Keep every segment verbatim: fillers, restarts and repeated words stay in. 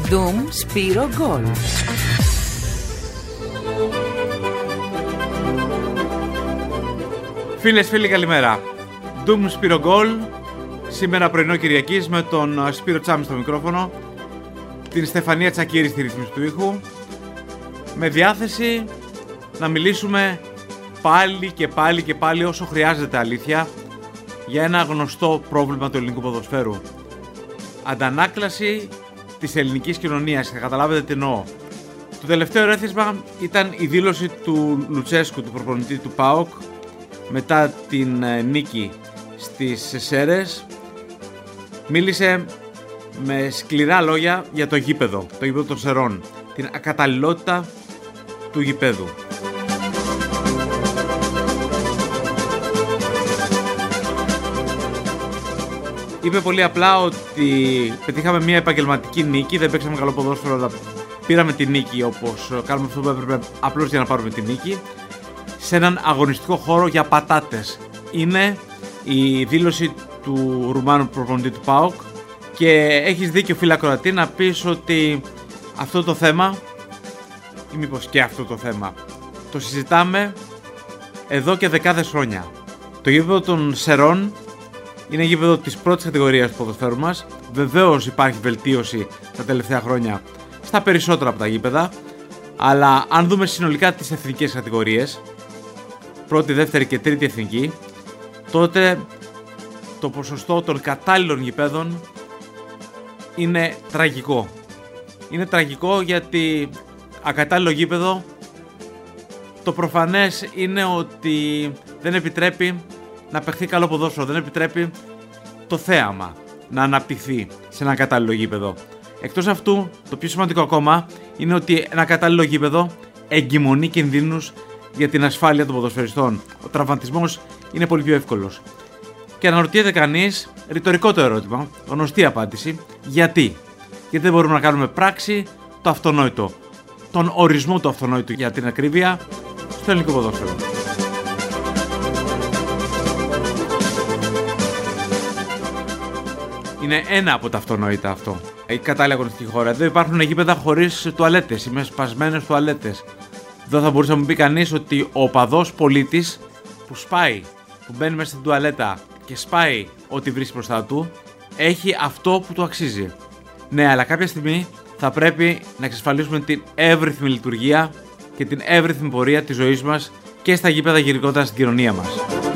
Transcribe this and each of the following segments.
Doom Σπύρο Γκολ. Φίλες, φίλοι, καλημέρα. Doom Σπύρο Γκολ. Σήμερα πρωινό Κυριακής με τον Σπύρο Τσάμι στο μικρόφωνο, την Στεφανία Τσακίρη στη ρύθμιση του ήχου, με διάθεση να μιλήσουμε πάλι και πάλι και πάλι όσο χρειάζεται αλήθεια για ένα γνωστό πρόβλημα του ελληνικού ποδοσφαίρου. Αντανάκλαση της ελληνικής κοινωνίας, θα καταλάβετε τι εννοώ. Το τελευταίο ερέθισμα ήταν η δήλωση του Λουτσέσκου, του προπονητή του ΠΑΟΚ, μετά την νίκη στις Σέρρες. Μίλησε με σκληρά λόγια για το γήπεδο, το γήπεδο των Σερών, την ακαταλληλότητα του γηπέδου. Είπε πολύ απλά ότι πετύχαμε μια επαγγελματική νίκη, δεν παίξαμε καλό ποδόσφαιρο, αλλά πήραμε τη νίκη όπως κάνουμε αυτό που έπρεπε απλώς για να πάρουμε τη νίκη, σε έναν αγωνιστικό χώρο για πατάτες. Είναι η δήλωση του Ρουμάνου προπονητή του ΠΑΟΚ και έχεις δίκιο, φίλα ακροατή, να πεις ότι αυτό το θέμα, ή μήπως και αυτό το θέμα, το συζητάμε εδώ και δεκάδες χρόνια. Το γήπεδο των Σερών είναι γήπεδο της πρώτης κατηγορίας του ποδοσφαίρου μας. Βεβαίως υπάρχει βελτίωση τα τελευταία χρόνια στα περισσότερα από τα γήπεδα, αλλά αν δούμε συνολικά τις εθνικές κατηγορίες, πρώτη, δεύτερη και τρίτη εθνική, τότε το ποσοστό των κατάλληλων γηπέδων είναι τραγικό. Είναι τραγικό γιατί ακατάλληλο γήπεδο, το προφανές είναι ότι δεν επιτρέπει να παιχθεί καλό ποδόσφαιρο, δεν επιτρέπει το θέαμα να αναπτυχθεί σε ένα κατάλληλο γήπεδο. Εκτός αυτού, το πιο σημαντικό ακόμα είναι ότι ένα κατάλληλο γήπεδο εγκυμονεί κινδύνους για την ασφάλεια των ποδοσφαιριστών. Ο τραυματισμός είναι πολύ πιο εύκολος. Και αναρωτιέται κανείς, ρητορικό το ερώτημα, γνωστή απάντηση, γιατί. Γιατί δεν μπορούμε να κάνουμε πράξη το αυτονόητο, τον ορισμό του αυτονόητου για την ακρίβεια, στο ελληνικό ποδόσφαιρο. Είναι ένα από τα αυτονόητα αυτό. Η κατάλληλη αγωνιστική χώρα. Εδώ υπάρχουν γήπεδα χωρίς τουαλέτες ή με σπασμένες τουαλέτες. Εδώ θα μπορούσε να μου πει κανείς ότι ο οπαδός πολίτης που σπάει, που μπαίνει μέσα στην τουαλέτα και σπάει ό,τι βρίσκει μπροστά του, έχει αυτό που του αξίζει. Ναι, αλλά κάποια στιγμή θα πρέπει να εξασφαλίσουμε την εύρυθμη λειτουργία και την εύρυθμη πορεία της ζωής μας και στα γήπεδα γενικότερα στην κοινωνία μας.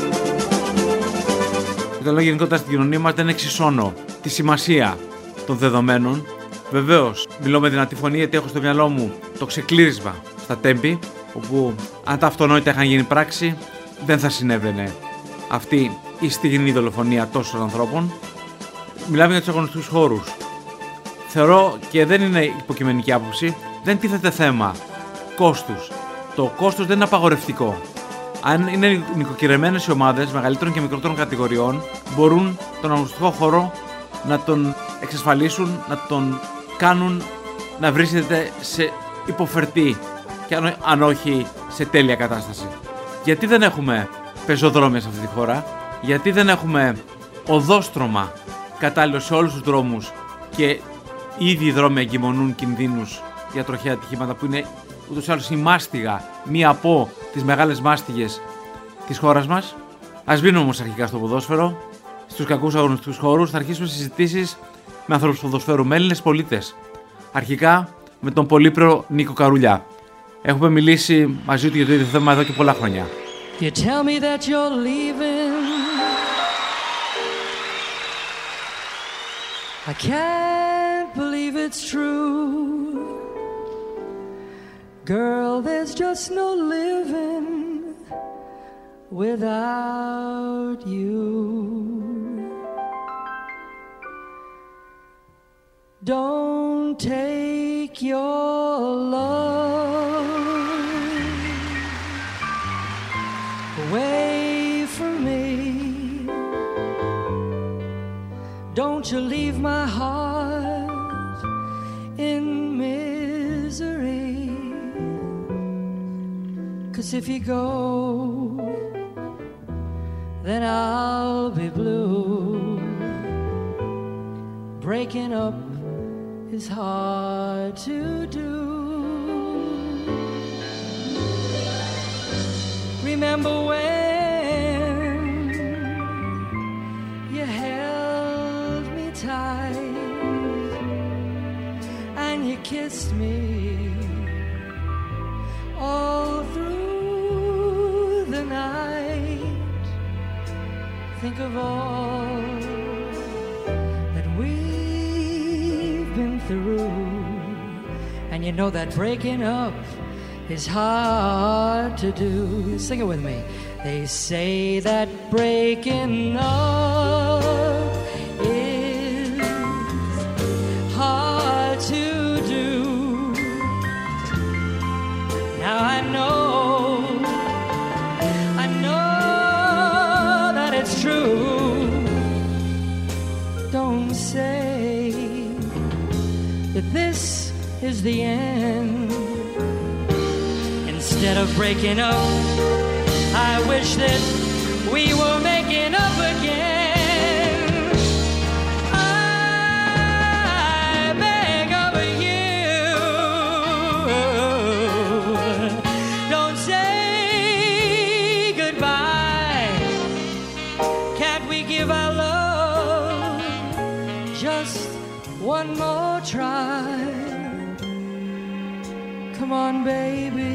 Όταν λέω γενικότερα στην κοινωνία μας, δεν εξισώνω τη σημασία των δεδομένων. Βεβαίως, μιλώ με δυνατή φωνή γιατί έχω στο μυαλό μου το ξεκλήρισμα στα Τέμπη, όπου αν τα αυτονόητα είχαν γίνει πράξη, δεν θα συνέβαινε αυτή η στιγνή δολοφονία τόσων ανθρώπων. Μιλάμε για τους αγωνιστικούς χώρους. Θεωρώ, και δεν είναι υποκειμενική άποψη, δεν τίθεται θέμα κόστους. Το κόστος δεν είναι απαγορευτικό. Αν είναι νοικοκυρεμένες οι ομάδες μεγαλύτερων και μικρότερων κατηγοριών, μπορούν τον αγωνιστικό χώρο να τον εξασφαλίσουν, να τον κάνουν να βρίσκεται σε υποφερτή και αν, αν όχι σε τέλεια κατάσταση. Γιατί δεν έχουμε πεζοδρόμια σε αυτή τη χώρα, γιατί δεν έχουμε οδόστρωμα κατάλληλο σε όλους τους δρόμους και οι ίδιοι δρόμοι εγκυμονούν κινδύνους για τροχαία ατυχήματα που είναι ούτως ή άλλως η μάστιγα, μία από τις μεγάλες μάστιγες της χώρας μας. Ας μείνουμε όμως αρχικά στο ποδόσφαιρο, στους κακούς αγωνιστικούς χώρους. Θα αρχίσουμε συζητήσεις με ανθρώπους ποδοσφαίρου, με Έλληνες πολίτες. Αρχικά με τον Πολύπρο Νίκο Καρούλια. Έχουμε μιλήσει μαζί του για το ίδιο θέμα εδώ και πολλά χρόνια. You tell me that you're leaving. I can't believe it's true. Girl, there's just no living without you. Don't take your love away from me. Don't you leave my heart in misery. 'Cause if you go, then I'll be blue. Breaking up is hard to do. Remember when you held me tight and you kissed me all through the night. Think of all that we've been through, and you know that breaking up is hard to do. Sing it with me. They say that breaking up is hard to do. Now I know, I know that it's true. Don't say that this is the end. Instead of breaking up, I wish that we were making up again. I beg of you, don't say goodbye. Can't we give our love just one more try? Come on, baby,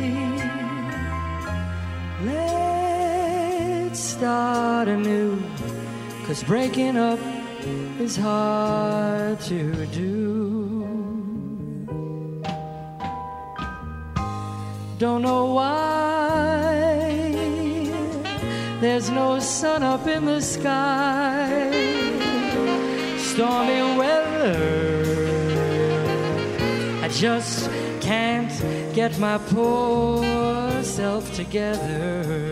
let's start anew, 'cause breaking up is hard to do. Don't know why there's no sun up in the sky. Stormy weather, I just can't get my poor self together.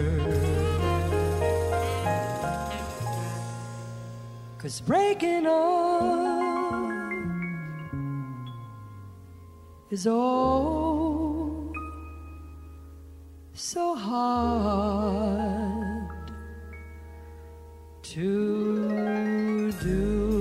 'Cause breaking up is oh so hard to do.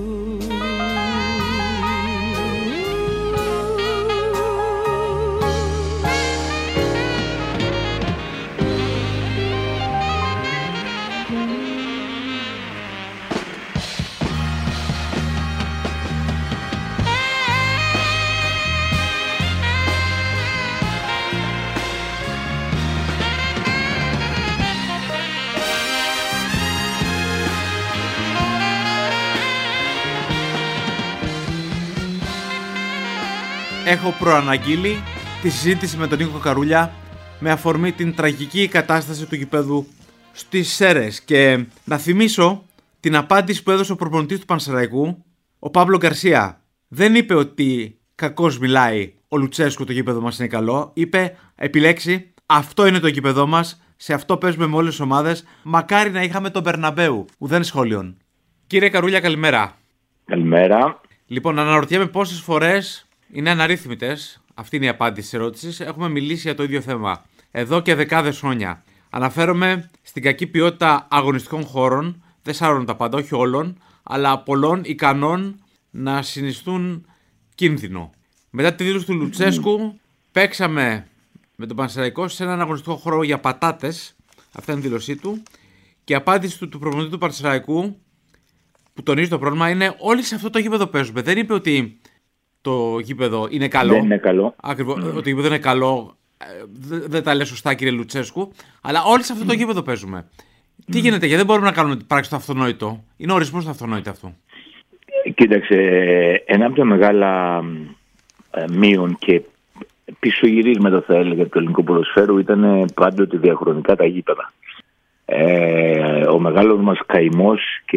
Έχω προαναγγείλει τη συζήτηση με τον Νίκο Καρούλια με αφορμή την τραγική κατάσταση του γηπέδου στις Σέρρες. Και να θυμίσω την απάντηση που έδωσε ο προπονητής του Πανσεραϊκού, ο Παύλο Γκαρσία. Δεν είπε ότι κακώς μιλάει ο Λουτσέσκου, το γήπεδο μας είναι καλό. Είπε, επιλέξει, αυτό είναι το γήπεδό μας, σε αυτό παίζουμε με όλες τις ομάδες. Μακάρι να είχαμε τον Μπερναμπέου. Ουδέν σχόλιον. Κύριε Καρούλια, καλημέρα. Καλημέρα. Λοιπόν, αναρωτιέμαι πόσες φορές, είναι αναρρύθμιτες, αυτή είναι η απάντηση της ερώτησης, έχουμε μιλήσει για το ίδιο θέμα εδώ και δεκάδες χρόνια. Αναφέρομαι στην κακή ποιότητα αγωνιστικών χώρων, δεν σάρωνε τα πάντα, όχι όλων, αλλά πολλών ικανών να συνιστούν κίνδυνο. Μετά τη δήλωση του Λουτσέσκου, παίξαμε με τον Πανσεραϊκό σε έναν αγωνιστικό χώρο για πατάτες, αυτή είναι η δήλωσή του, και η απάντηση του, του προπονητή του Πανσεραϊκού, που τονίζει το πρόβλημα, είναι όλοι σε αυτό το γήπεδο παίζουμε. Δεν είπε ότι το γήπεδο είναι καλό. Δεν είναι καλό. Ακριβώς, mm. ότι το γήπεδο είναι καλό, δεν δε τα λέει σωστά, κύριε Λουτσέσκου, αλλά όλοι σε αυτό το γήπεδο παίζουμε. Mm. Τι γίνεται, γιατί δεν μπορούμε να κάνουμε πράξη το αυτονόητο? Είναι ο ορισμός του αυτονόητο αυτό. Κοίταξε, ένα από τα μεγάλα ε, μείον και πισωγυρίσματα, θα έλεγα, του ελληνικού ποδοσφαίρου ήταν πάντοτε διαχρονικά τα γήπεδα. Ε, ο μεγάλος μας καημός και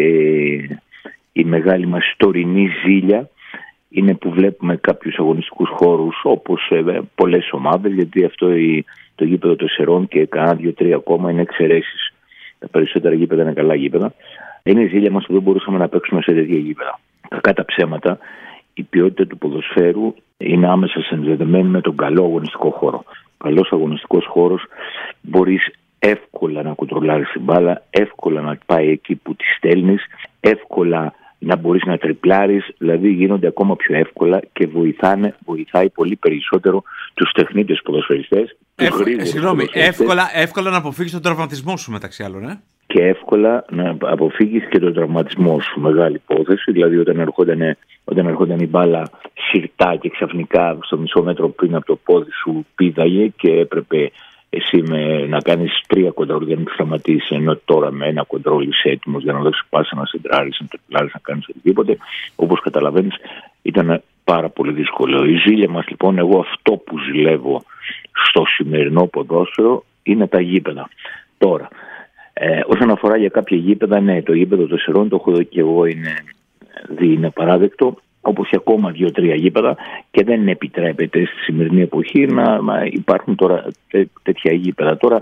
η μεγάλη μας τωρινή ζήλια είναι που βλέπουμε κάποιους αγωνιστικούς χώρους όπως ε, πολλές ομάδες, γιατί αυτό η, το γήπεδο των Σερών και κανένα δύο-τρία ακόμα είναι εξαιρέσεις. Τα περισσότερα γήπεδα είναι καλά γήπεδα. Είναι η ζήλια μας που δεν μπορούσαμε να παίξουμε σε τέτοια γήπεδα. Κακά τα ψέματα, η ποιότητα του ποδοσφαίρου είναι άμεσα συνδεδεμένη με τον καλό αγωνιστικό χώρο. Ο καλός αγωνιστικός χώρος μπορείς εύκολα να κοντρολάρεις την μπάλα, εύκολα να πάει εκεί που τη στέλνεις, εύκολα να μπορείς να τριπλάρεις, δηλαδή γίνονται ακόμα πιο εύκολα και βοηθάνε, βοηθάει πολύ περισσότερο τους τεχνίτες ποδοσφαιριστές. Εύκολα, συγγνώμη, εύκολα, εύκολα να αποφύγεις τον τραυματισμό σου μεταξύ άλλων, ε? Και εύκολα να αποφύγεις και τον τραυματισμό σου. Μεγάλη υπόθεση, δηλαδή όταν ερχόταν, όταν ερχόταν η μπάλα συρτά και ξαφνικά στο μισό μέτρο πριν από το πόδι σου πήδαγε και έπρεπε εσύ με, να κάνεις τρία κοντρόλ για να μην σταματήσεις, ενώ τώρα με ένα κοντρόλ είσαι έτοιμος για να δώσεις πάσα, να σεντράρεις, να τριπλάρεις, να κάνεις οτιδήποτε. Όπως καταλαβαίνεις, ήταν πάρα πολύ δύσκολο. Η ζήλια μας λοιπόν, εγώ αυτό που ζηλεύω στο σημερινό ποδόσφαιρο είναι τα γήπεδα. Τώρα, ε, όσον αφορά για κάποια γήπεδα, ναι, το γήπεδο των Σερών το έχω δει και εγώ, είναι, δει, είναι παράδεκτο. Όπως και ακόμα δύο-τρία γήπεδα, και δεν επιτρέπεται στη σημερινή εποχή να υπάρχουν τώρα τέ, τέτοια γήπεδα. Τώρα,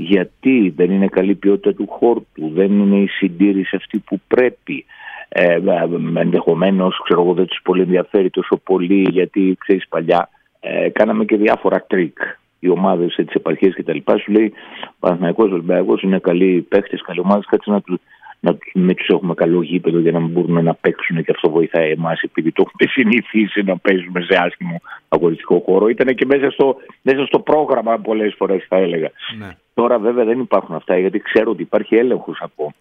γιατί δεν είναι καλή ποιότητα του χόρτου, δεν είναι η συντήρηση αυτή που πρέπει, ε, ενδεχομένως, ξέρω εγώ, δεν τους πολύ ενδιαφέρει τόσο πολύ, γιατί ξέρεις παλιά ε, κάναμε και διάφορα τρίκ. Οι ομάδες της επαρχίας και τα λοιπά σου λέει Παναθηναϊκός, Ολυμπιακός είναι καλοί παίχτες, καλοί ομάδες, κάτσε να τους να μην τους έχουμε καλό γήπεδο για να μην μπορούν να παίξουν, και αυτό βοηθάει εμάς επειδή το έχουμε συνηθίσει να παίζουμε σε άσχημο αγωνιστικό χώρο. Ήταν και μέσα στο, μέσα στο πρόγραμμα πολλές φορές, θα έλεγα. Ναι. Τώρα βέβαια δεν υπάρχουν αυτά, γιατί ξέρω ότι υπάρχει έλεγχος από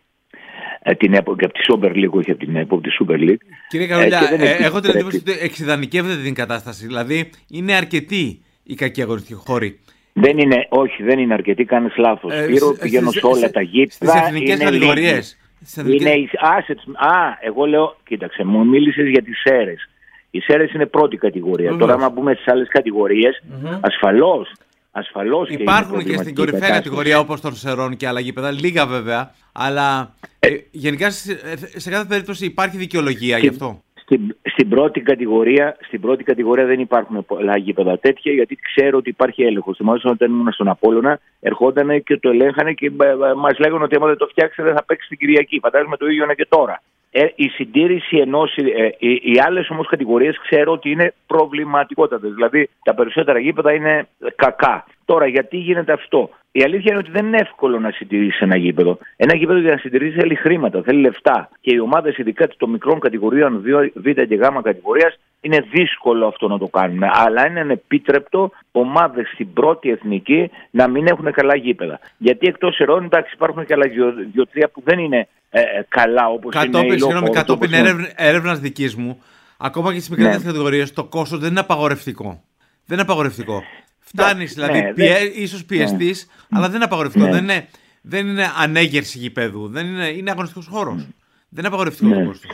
ε, την ΕΠΟ και από τη Super League, όχι από την ΕΠΟ, από τη Super League. Κύριε Καρολιά, ε, ε, έχω την εντύπωση ότι εξειδανικεύεται την κατάσταση. Δηλαδή είναι αρκετοί οι κακοί αγωνιστικοί χώροι. Δεν είναι, όχι, δεν είναι αρκετοί, κάνεις λάθος. Ε, Πήρο, πηγαίνω σε όλα τα γήπεδα. Στις εθνικές κατηγορίες. Είναι, α, α, εγώ λέω, κοίταξε, μου μίλησες για τις Σέρες. Οι Σέρες είναι πρώτη κατηγορία. Mm-hmm. Τώρα, άμα μπούμε στις άλλες κατηγορίες, mm-hmm. ασφαλώς, ασφαλώς. Υπάρχουν και, και στην κορυφαία κατηγορία όπως των Σερών και άλλα γήπεδα, λίγα βέβαια, αλλά ε, ε, γενικά σε, σε κάθε περίπτωση υπάρχει δικαιολογία γι' αυτό. Στην, στην, πρώτη κατηγορία, στην πρώτη κατηγορία δεν υπάρχουν πολλά γήπεδα τέτοια, γιατί ξέρω ότι υπάρχει έλεγχος. Θυμάσαι όταν ήμουν στον Απόλλωνα, ερχόταν και το ελέγχανε και μας λέγανε ότι άμα δεν το φτιάξετε δεν θα παίξει την Κυριακή. Φαντάζομαι το ίδιο είναι και τώρα. Ε, η συντήρηση ενός, ε, οι, οι άλλες όμως κατηγορίες ξέρω ότι είναι προβληματικότατες. Δηλαδή τα περισσότερα γήπεδα είναι κακά. Τώρα γιατί γίνεται αυτό? Η αλήθεια είναι ότι δεν είναι εύκολο να συντηρήσει ένα γήπεδο. Ένα γήπεδο για να συντηρήσει θέλει χρήματα, θέλει λεφτά. Και οι ομάδες, ειδικά των μικρών κατηγοριών, Β και Γ κατηγορίας, είναι δύσκολο αυτό να το κάνουν. Αλλά είναι ανεπίτρεπτο ομάδες στην πρώτη εθνική να μην έχουν καλά γήπεδα. Γιατί εκτός Σερών, εντάξει, υπάρχουν και άλλα δύο-τρία που δεν είναι ε, καλά όπως κατόπιν, είναι η Συγγνώμη, κατόπιν έρευνας δικής μου, ακόμα και στις μικρές ναι. κατηγορίες, το κόστος δεν είναι απαγορευτικό. Δεν είναι απαγορευτικό. Φτάνεις δηλαδή, ναι, πιέ, δεν... ίσως πιεστής, ναι. αλλά δεν είναι απαγορευτικό. Ναι. Δεν, είναι, δεν είναι ανέγερση γηπέδου. Δεν είναι, είναι αγωνιστικός χώρος. Ναι. Δεν είναι απαγορευτικό ναι. το κόστος.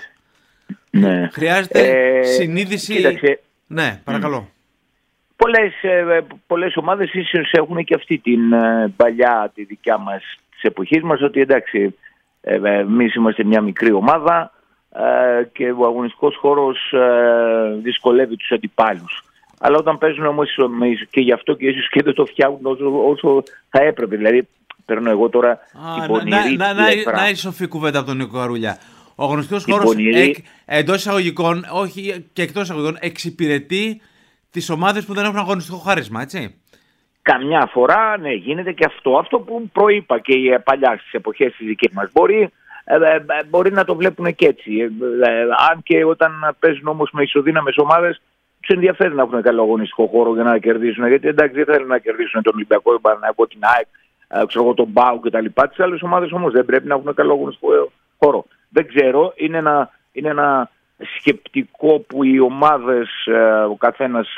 Ναι. Χρειάζεται ε, συνείδηση. Κοίταξε. Ναι, παρακαλώ. Πολλές, ε, πολλές ομάδες ίσως έχουν και αυτή την ε, παλιά, τη δικιά μας, της εποχής μας, ότι εντάξει, ε, εμείς είμαστε μια μικρή ομάδα ε, και ο αγωνιστικός χώρος ε, δυσκολεύει τους αντιπάλους. Αλλά όταν παίζουν όμως και γι' αυτό και ίσως και δεν το φτιάχνουν όσο, όσο θα έπρεπε. Δηλαδή, παίρνω εγώ τώρα Α, την πονηρή... Να, να, να, να, να η σοφή κουβέντα από τον Νίκο Καρούλια. Ο αγωνιστικός χώρος πονηρή... εντός εισαγωγικών, όχι και εκτός εισαγωγικών, εξυπηρετεί τις ομάδες που δεν έχουν αγωνιστικό χάρισμα, έτσι. Καμιά φορά, ναι, γίνεται και αυτό. Αυτό που προείπα και παλιά στις εποχές της δικές μας. Μπορεί, ε, ε, μπορεί να το βλέπουν και έτσι. Ε, ε, αν και όταν παίζουν όμως με ισοδύναμες ομάδες, τους ενδιαφέρει να έχουν καλό αγωνιστικό χώρο για να κερδίσουν. Γιατί εντάξει, δεν θέλουν να κερδίσουν τον Ολυμπιακό, τον Παναθηναϊκό, την ΑΕΚ, ξέρω εγώ, τον ΠΑΟΚ κτλ. Τις άλλες ομάδες όμως δεν πρέπει να έχουν καλό αγωνιστικό χώρο. Δεν ξέρω, είναι ένα, είναι ένα σκεπτικό που οι ομάδες, ο καθένας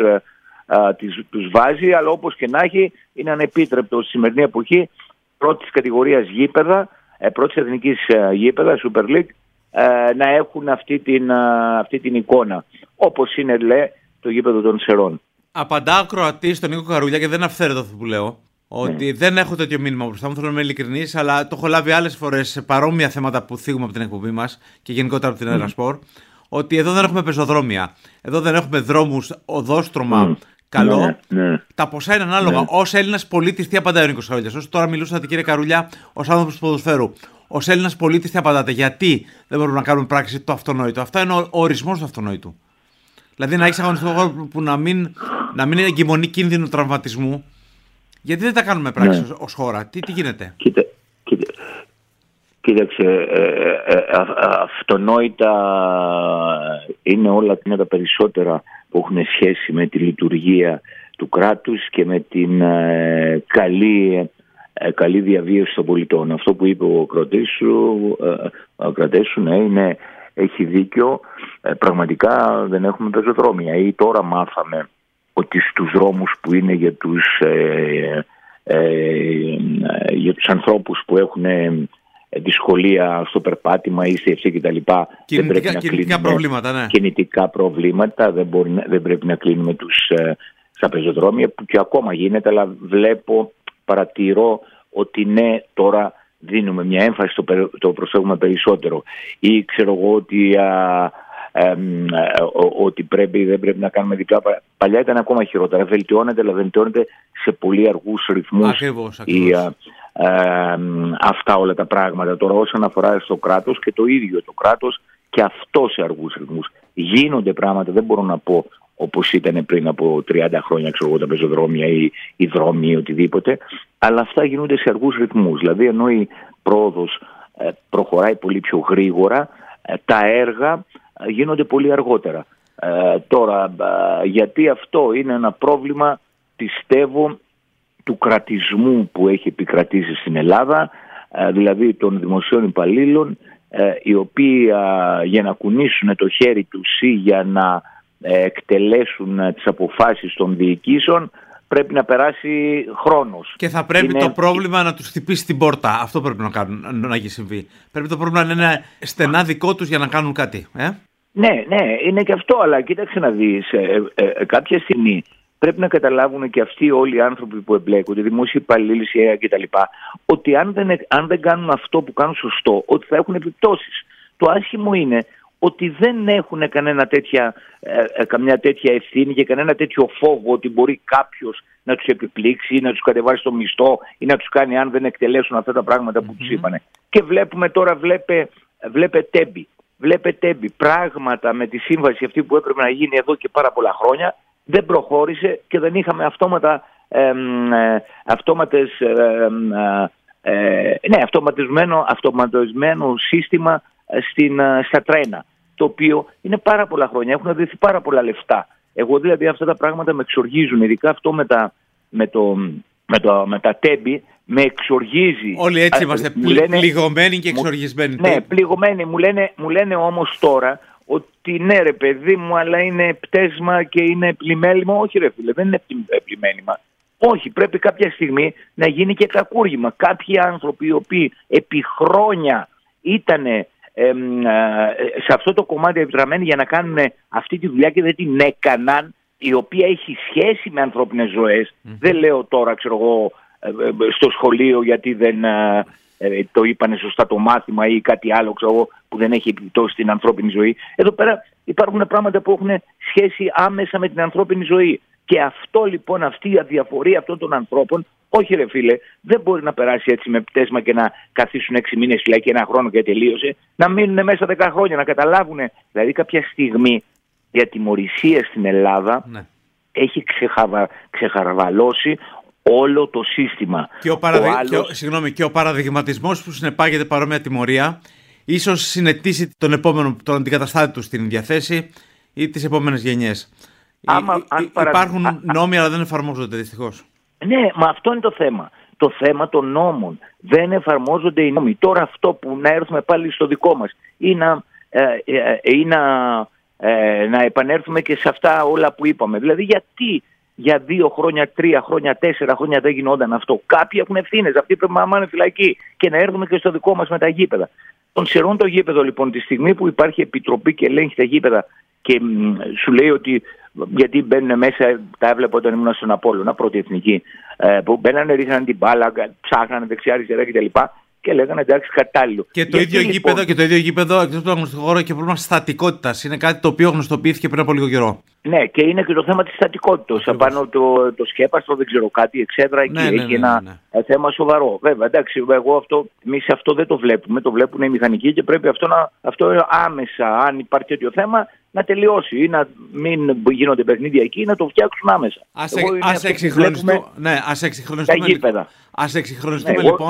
τους βάζει, αλλά όπως και να έχει, είναι ανεπίτρεπτο στη σημερινή εποχή πρώτης κατηγορίας γήπεδα, πρώτης εθνικής γήπεδα, Super League, να έχουν αυτή την, αυτή την εικόνα. Όπως είναι, λέει, το γήπεδο των Σερών. Απαντά ο Κροατής στον Νίκο Καρούλια και δεν είναι αυθαίρετο αυτό που λέω. Ότι mm. δεν έχω τέτοιο μήνυμα μπροστά μου, θέλω να είμαι ειλικρινής, αλλά το έχω λάβει άλλες φορές σε παρόμοια θέματα που θίγουμε από την εκπομπή μας και γενικότερα από την mm. Erasport. Ότι εδώ δεν έχουμε πεζοδρόμια. Εδώ δεν έχουμε δρόμους, οδόστρωμα mm. καλό. Mm. Mm. Τα ποσά είναι ανάλογα. Mm. Ως Έλληνας πολίτης, τι απαντάει ο Νίκος Καρούλιας? Όσο τώρα μιλούσατε, κύριε Καρούλια, ως άνθρωπος του ποδοσφαίρου. Ως Έλληνας πολίτης, τι απαντάτε? Γιατί δεν μπορούμε να κάνουμε πράξη το αυτονόητο? Αυτό είναι ο ορισμός του αυτονόητου. Δηλαδή να έχεις αγωνιστικό χώρο που να μην, να μην εγκυμονεί κίνδυνο τραυματισμού. Γιατί δεν τα κάνουμε πράξη ναι. ως χώρα? Τι, τι γίνεται? Κοίτα, κοίτα. Κοίταξε, ε, ε, ε, αυτονόητα είναι όλα τα περισσότερα που έχουν σχέση με τη λειτουργία του κράτους και με την ε, καλή, ε, καλή διαβίωση των πολιτών. Αυτό που είπε ο Κρατέσου, ε, ο Κρατέσου ναι, είναι, έχει δίκιο. Ε, πραγματικά δεν έχουμε πεζοδρόμια. Ή τώρα μάθαμε ότι στους δρόμους που είναι για τους, ε, ε, για τους ανθρώπους που έχουν δυσκολία στο περπάτημα ή στη ευθύ κτλ. Κινητικά, κινητικά προβλήματα, ναι. Κινητικά προβλήματα, δεν, μπορεί, δεν πρέπει να κλείνουμε τους, ε, στα πεζοδρόμια, που και ακόμα γίνεται, αλλά βλέπω, παρατηρώ ότι ναι, τώρα δίνουμε μια έμφαση, το, το προσέχουμε περισσότερο. Ή ξέρω εγώ ότι, α, ε, ε, ότι πρέπει, δεν πρέπει να κάνουμε διπλά. Παλιά ήταν ακόμα χειρότερα. Βελτιώνεται, αλλά βελτιώνεται σε πολύ αργούς ρυθμούς. Ακριβώς, ακριβώς. Η, Ε, αυτά όλα τα πράγματα. Τώρα όσον αφορά στο κράτος, και το ίδιο το κράτος και αυτό σε αργούς ρυθμούς. Γίνονται πράγματα, δεν μπορώ να πω όπως ήταν πριν από τριάντα χρόνια, ξέρω εγώ, τα πεζοδρόμια ή οι δρόμοι ή οτιδήποτε, αλλά αυτά γίνονται σε αργούς ρυθμούς. Δηλαδή ενώ η πρόοδος ε, προχωράει πολύ πιο γρήγορα, ε, τα έργα ε, γίνονται πολύ αργότερα. Ε, τώρα, ε, γιατί αυτό είναι ένα πρόβλημα, πιστεύω, του κρατισμού που έχει επικρατήσει στην Ελλάδα, δηλαδή των δημοσίων υπαλλήλων, οι οποίοι για να κουνήσουν το χέρι τους ή για να εκτελέσουν τις αποφάσεις των διοικήσεων πρέπει να περάσει χρόνος. Και θα πρέπει είναι... το πρόβλημα να τους χτυπήσει την πόρτα. Αυτό πρέπει να κάνουν, να έχει συμβεί. Πρέπει το πρόβλημα να είναι στενά δικό τους για να κάνουν κάτι. Ε? Ναι, ναι, είναι και αυτό, αλλά κοίταξε να δεις, ε, ε, ε, κάποια στιγμή πρέπει να καταλάβουν και αυτοί όλοι οι άνθρωποι που εμπλέκονται, δημόσιοι υπαλλήλοι κτλ., ότι αν δεν, αν δεν κάνουν αυτό που κάνουν σωστό, ότι θα έχουν επιπτώσεις. Το άσχημο είναι ότι δεν έχουν κανένα τέτοια, ε, καμιά τέτοια ευθύνη και κανένα τέτοιο φόβο ότι μπορεί κάποιος να τους επιπλήξει ή να τους κατεβάσει στο μισθό ή να τους κάνει αν δεν εκτελέσουν αυτά τα πράγματα που mm-hmm. τους είπανε. Και βλέπουμε τώρα, βλέπε, βλέπε τέμπη. Βλέπε τέμπη. Πράγματα με τη σύμβαση αυτή που έπρεπε να γίνει εδώ και πάρα πολλά χρόνια, δεν προχώρησε και δεν είχαμε αυτόματα, ε, ε, αυτόματες, ε, ε, ε, ναι, αυτοματισμένο, αυτοματισμένο σύστημα στην, στα τρένα, το οποίο είναι πάρα πολλά χρόνια, έχουν δοθεί πάρα πολλά λεφτά. Εγώ δηλαδή αυτά τα πράγματα με εξοργίζουν, ειδικά αυτό με τα, με το, με το, με τα τέμπη, με εξοργίζει. Όλοι έτσι είμαστε, πλη, λένε, πληγωμένοι και εξοργισμένοι. Μου, ναι, πληγωμένοι. Μου λένε, μου λένε όμως τώρα ότι ναι ρε παιδί μου, αλλά είναι πτέσμα και είναι πλημέλημα. Όχι ρε φίλε, δεν είναι πλημέλημα. Όχι, πρέπει κάποια στιγμή να γίνει και κακούργημα. Κάποιοι άνθρωποι οι οποίοι επί χρόνια ήταν ε, ε, σε αυτό το κομμάτι επιτραμένοι για να κάνουν αυτή τη δουλειά και δεν την έκαναν, η οποία έχει σχέση με ανθρώπινες ζωές. Mm. Δεν λέω τώρα, ξέρω εγώ, στο σχολείο γιατί δεν ε, το είπανε σωστά το μάθημα ή κάτι άλλο, ξέρω εγώ, που δεν έχει επιπτώσει στην ανθρώπινη ζωή. Εδώ πέρα υπάρχουν πράγματα που έχουν σχέση άμεσα με την ανθρώπινη ζωή. Και αυτό λοιπόν, αυτή η αδιαφορία αυτών των ανθρώπων, όχι ρε φίλε, δεν μπορεί να περάσει έτσι με πτέσμα και να καθίσουν έξι μήνες φυλακή και ένα χρόνο και τελείωσε. Να μείνουν μέσα δέκα χρόνια, να καταλάβουν. Δηλαδή κάποια στιγμή η ατιμωρησία στην Ελλάδα ναι. έχει ξεχαβα... ξεχαρβαλώσει όλο το σύστημα. Και ο, παραδει... ο, άλλος... και ο... Συγγνώμη, και ο παραδειγματισμός που συνεπάγεται παρόμοια τιμωρία ίσως συνετίσει τον επόμενο, τον αντικαταστάτη του στην ίδια θέση ή τις επόμενες γενιές. Άμα, Ή, αν παρα... Υπάρχουν α, νόμοι αλλά δεν εφαρμόζονται δυστυχώς. Ναι, μα αυτό είναι το θέμα. Το θέμα των νόμων. Δεν εφαρμόζονται οι νόμοι. Τώρα αυτό που να έρθουμε πάλι στο δικό μας ή να, ε, ε, ή να, ε, να επανέλθουμε και σε αυτά όλα που είπαμε. Δηλαδή γιατί για δύο χρόνια, τρία χρόνια, τέσσερα χρόνια δεν γινόταν αυτό. Κάποιοι έχουν ευθύνες. Αυτοί πρέπει να μάνε φυλακή και να έρθουμε και στο δικό μας με τα γήπεδα. Τον ξερούν το γήπεδο λοιπόν τη στιγμή που υπάρχει επιτροπή και ελέγχει τα γήπεδα και μ, σου λέει ότι γιατί μπαίνουν μέσα, τα έβλεπα όταν ήμουν στον Απόλλωνα, πρώτη εθνική, ε, που μπαίνανε, ρίχνανε την μπάλα, ψάχνανε δεξιά-αριστερά κτλ. Και λέγανε εντάξει, κατάλληλο. Και το, ίδιο λοιπόν... γήπεδο, και το ίδιο γήπεδο, εκτός από το γνωστό χώρο, και πρόβλημα στατικότητας. Είναι κάτι το οποίο γνωστοποιήθηκε πριν από λίγο καιρό. Ναι, και είναι και το θέμα της στατικότητας. Απάνω το, το σκέπαστρο, δεν ξέρω κάτι, εξέδρα, εκεί ναι, έχει ναι, ναι, ένα ναι, ναι. θέμα σοβαρό. Βέβαια, εντάξει, εγώ αυτό, εμείς αυτό δεν το βλέπουμε. Το βλέπουν οι μηχανικοί και πρέπει αυτό, να, αυτό άμεσα, αν υπάρχει τέτοιο θέμα, να τελειώσει ή να μην γίνονται παιχνίδια εκεί, να το φτιάξουν άμεσα. Ας εξυγχρονιστούμε, ναι, ας εξυγχρονιστούμε, τα γήπεδα. Ας εξυγχρονιστούμε ναι, λοιπόν.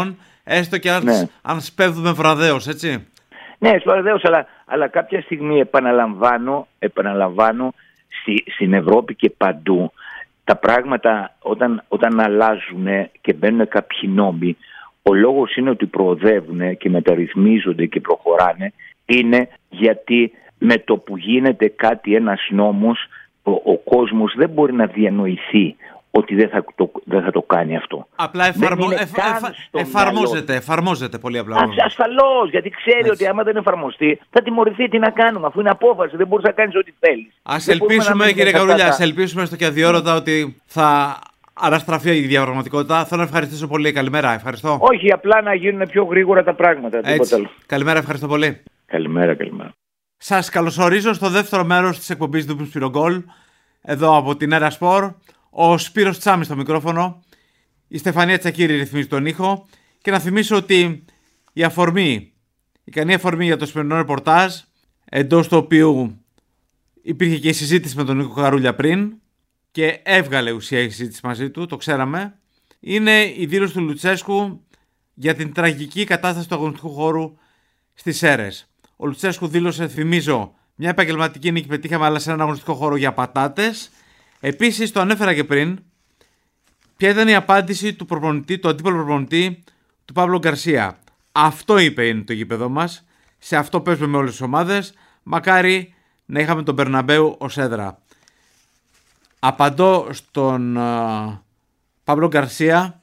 Έστω και αν, ναι. αν σπέβδουμε βραδέως, έτσι. Ναι, σπέβδως, αλλά, αλλά κάποια στιγμή επαναλαμβάνω, επαναλαμβάνω στη, στην Ευρώπη και παντού, τα πράγματα όταν, όταν αλλάζουν και μπαίνουν κάποιοι νόμοι, ο λόγος είναι ότι προοδεύουν και μεταρρυθμίζονται και προχωράνε, είναι γιατί με το που γίνεται κάτι, ένας νόμος, ο, ο κόσμος δεν μπορεί να διανοηθεί ότι δεν θα το, δεν θα το κάνει αυτό. Απλά εφαρμο... εφ... εφ... εφαρμόζεται, εφαρμόζεται πολύ απλά. Α, ασφαλώς, γιατί ξέρει έτσι. Ότι άμα δεν εφαρμοστεί θα τιμωρηθεί. Τι να κάνουμε, αφού είναι απόφαση, δεν μπορείς να κάνεις ό,τι θέλεις. Ας ελπίσουμε, κύριε Καρούλια, ας ελπίσουμε στο και αδιόρατα ότι θα αναστραφεί η διαπραγματικότητα. Θέλω να ευχαριστήσω πολύ. Καλημέρα, ευχαριστώ. Όχι, απλά να γίνουν πιο γρήγορα τα πράγματα. Καλημέρα, ευχαριστώ πολύ. Καλημέρα, καλημέρα. Σας καλωσορίζω στο δεύτερο μέρος της εκπομπής του Σπυρογκόλ, εδώ από την Έρα Σπορ. Ο Σπύρος Τσάμις στο μικρόφωνο, η Στεφανία Τσακίρη ρυθμίζει τον ήχο και να θυμίσω ότι η αφορμή, η ικανή αφορμή για το σημερινό ρεπορτάζ, εντός του οποίου υπήρχε και η συζήτηση με τον Νίκο Καρούλια πριν και έβγαλε ουσία η συζήτηση μαζί του, το ξέραμε, είναι η δήλωση του Λουτσέσκου για την τραγική κατάσταση του αγωνιστικού χώρου στις Σέρρες. Ο Λουτσέσκου δήλωσε, θυμίζω, μια επαγγελματική νίκη πετύχαμε, αλλά σε έναν αγωνιστικό χώρο για πατάτες. Επίσης, το ανέφερα και πριν, ποια ήταν η απάντηση του προπονητή, του αντίπαλου προπονητή του Παύλο Γκαρσία. Αυτό είπε είναι το γήπεδο μας, σε αυτό παίζουμε με όλες τις ομάδες, μακάρι να είχαμε τον Μπερναμπέου ως έδρα. Απαντώ στον uh, Παύλο Γκαρσία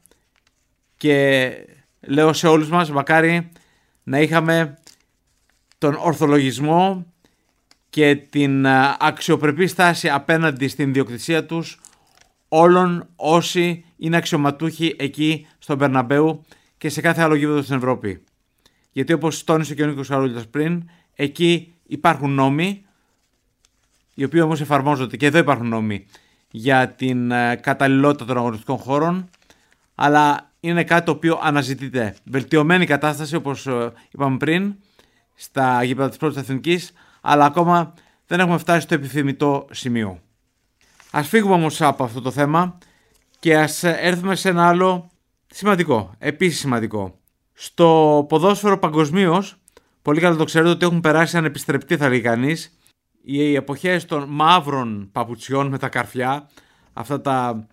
και λέω σε όλους μας, μακάρι να είχαμε τον ορθολογισμό και την αξιοπρεπή στάση απέναντι στην ιδιοκτησία τους όλων όσοι είναι αξιωματούχοι εκεί στον Μπερναμπέου και σε κάθε άλλο γήπεδο στην Ευρώπη. Γιατί όπως τόνισε και ο Νίκος Καρούλιας πριν, εκεί υπάρχουν νόμοι, οι οποίοι όμως εφαρμόζονται, και εδώ υπάρχουν νόμοι για την καταλληλότητα των αγωνιστικών χώρων, αλλά είναι κάτι το οποίο αναζητείται. Βελτιωμένη κατάσταση, όπως είπαμε πριν, στα γήπεδα της πρώτης εθνικής, αλλά ακόμα δεν έχουμε φτάσει στο επιθυμητό σημείο. Ας φύγουμε όμως από αυτό το θέμα και ας έρθουμε σε ένα άλλο σημαντικό, επίσης σημαντικό. Στο ποδόσφαιρο παγκοσμίως, πολύ καλά το ξέρετε ότι έχουν περάσει ανεπιστρεπτή, θα λέει κανείς, οι εποχές των μαύρων παπουτσιών με τα καρφιά, αυτά τα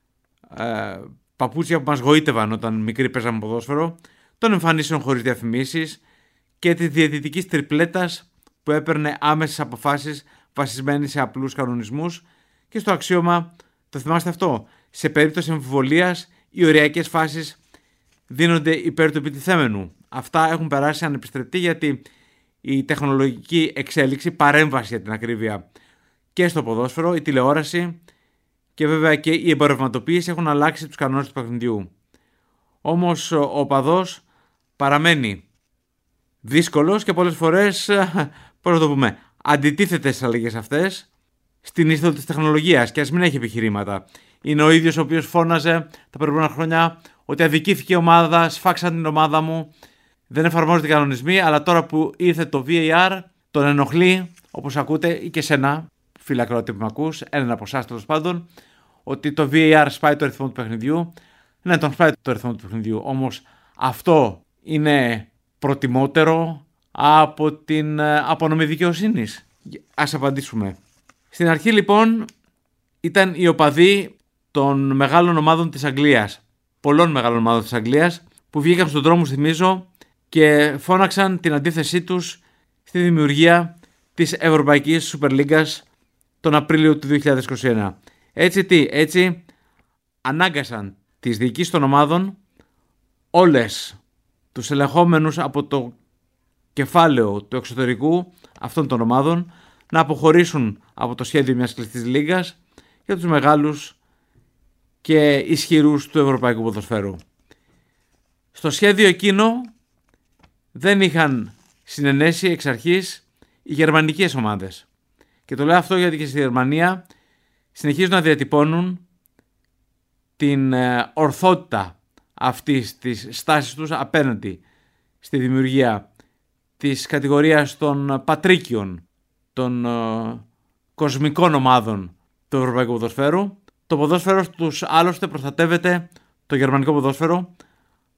ε, παπούτσια που μας γοήτευαν όταν μικροί παίζαμε ποδόσφαιρο, των εμφανίσεων χωρίς διαφημίσεις και της διαιτητικής τριπλέτας που έπαιρνε άμεσες αποφάσεις βασισμένες σε απλούς κανονισμούς και στο αξίωμα, το θυμάστε αυτό, σε περίπτωση αμφιβολίας οι οριακές φάσεις δίνονται υπέρ του επιτιθέμενου. Αυτά έχουν περάσει ανεπιστρεπτή γιατί η τεχνολογική εξέλιξη, παρέμβαση για την ακρίβεια και στο ποδόσφαιρο, η τηλεόραση και βέβαια και η εμπορευματοποίηση έχουν αλλάξει τους κανόνες του παιχνιδιού. Όμως ο οπαδός παραμένει δύσκολος και πολλές φορές, πώς να το πούμε, αντιτίθεται στις αλλαγές αυτές στην είσοδο της τεχνολογίας και ας μην έχει επιχειρήματα. Είναι ο ίδιος ο οποίος φώναζε τα προηγούμενα χρόνια ότι αδικήθηκε η ομάδα, σφάξαν την ομάδα μου, δεν εφαρμόζονται οι κανονισμοί, αλλά τώρα που ήρθε το βι έι αρ τον ενοχλεί, όπως ακούτε, ή και σένα, φίλε ακροατή που με ακούς, έναν από εσάς τέλος πάντων, ότι το βι έι αρ σπάει το ρυθμό του παιχνιδιού. Ναι, τον σπάει το ρυθμό του παιχνιδιού, όμως αυτό είναι προτιμότερο από την απονομή δικαιοσύνης. Ας απαντήσουμε. Στην αρχή λοιπόν ήταν οι οπαδοί των μεγάλων ομάδων της Αγγλίας, πολλών μεγάλων ομάδων της Αγγλίας, που βγήκαν στον δρόμο, θυμίζω, και φώναξαν την αντίθεσή τους στη δημιουργία της Ευρωπαϊκής Σούπερ Λίγκας τον Απρίλιο του δύο χιλιάδες είκοσι ένα. Έτσι τι, έτσι ανάγκασαν τις διοικήσεις των ομάδων, όλες τους ελεγχόμενους από το κεφάλαιο του εξωτερικού αυτών των ομάδων, να αποχωρήσουν από το σχέδιο μιας κλειστής λίγκας για τους μεγάλους και ισχυρούς του ευρωπαϊκού ποδοσφαίρου. Στο σχέδιο εκείνο δεν είχαν συνενέσει εξ αρχής οι γερμανικές ομάδες. Και το λέω αυτό γιατί και στη Γερμανία συνεχίζουν να διατυπώνουν την ορθότητα αυτής της στάσης τους απέναντι στη δημιουργία της κατηγορίας των πατρίκιων, των uh, κοσμικών ομάδων του ευρωπαϊκού ποδοσφαίρου. Το ποδόσφαιρο τους άλλωστε προστατεύεται, το γερμανικό ποδόσφαιρο,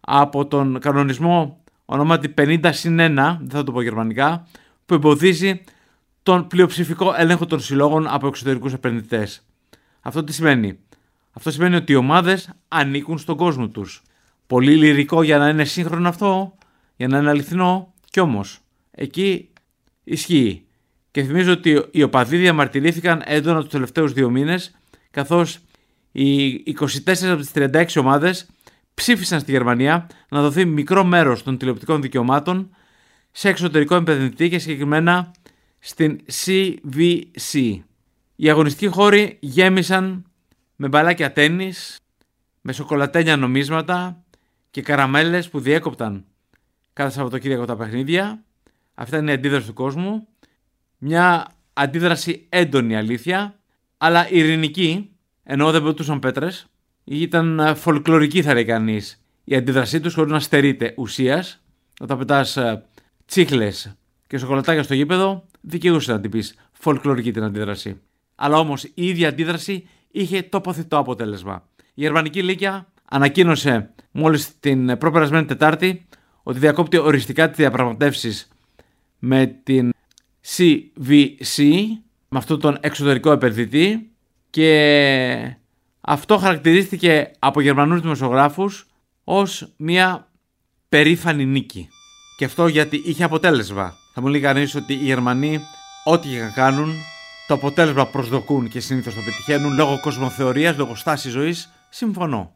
από τον κανονισμό ονόματι πενήντα συν ένα, δεν θα το πω γερμανικά, που εμποδίζει τον πλειοψηφικό έλεγχο των συλλόγων από εξωτερικούς επενδυτές. Αυτό τι σημαίνει? Αυτό σημαίνει ότι οι ομάδες ανήκουν στον κόσμο τους. Πολύ λυρικό για να είναι σύγχρονο αυτό, για να είναι αληθινό, κι όμως εκεί ισχύει. Και θυμίζω ότι οι οπαδοί διαμαρτυρήθηκαν έντονα τους τελευταίους δύο μήνες, καθώς οι είκοσι τέσσερις από τις τριάντα έξι ομάδες ψήφισαν στη Γερμανία να δοθεί μικρό μέρος των τηλεοπτικών δικαιωμάτων σε εξωτερικό επενδυτή και συγκεκριμένα στην σι βι σι. Οι αγωνιστικοί χώροι γέμισαν με μπαλάκια τένις, με σοκολατένια νομίσματα και καραμέλες που διέκοπταν κάθε Σαββατοκύριακο τα παιχνίδια. Αυτή είναι η αντίδραση του κόσμου. Μια αντίδραση έντονη, αλήθεια, αλλά ειρηνική, ενώ δεν πετούσαν πέτρες. Ήταν φολκλωρική, θα λέει κανείς, η αντίδρασή τους, χωρίς να στερείται ουσίας. Όταν πετάς τσίχλες και σοκολατάκια στο γήπεδο, δικαιούσε να την πεις φολκλωρική την αντίδραση. Αλλά όμως η ίδια αντίδραση είχε τοποθετό αποτέλεσμα. Η Γερμανική Λίγκα ανακοίνωσε μόλις την προπερασμένη Τετάρτη ότι διακόπτει οριστικά τις διαπραγματεύσεις με την σι βι σι, με αυτόν τον εξωτερικό επενδυτή, και αυτό χαρακτηρίστηκε από Γερμανούς δημοσιογράφους ως μια περήφανη νίκη. Και αυτό γιατί είχε αποτέλεσμα. Θα μου λέει κανείς ότι οι Γερμανοί ό,τι και κάνουν, το αποτέλεσμα προσδοκούν και συνήθως το πετυχαίνουν λόγω κοσμοθεωρίας, λόγω στάσης ζωής. Συμφωνώ.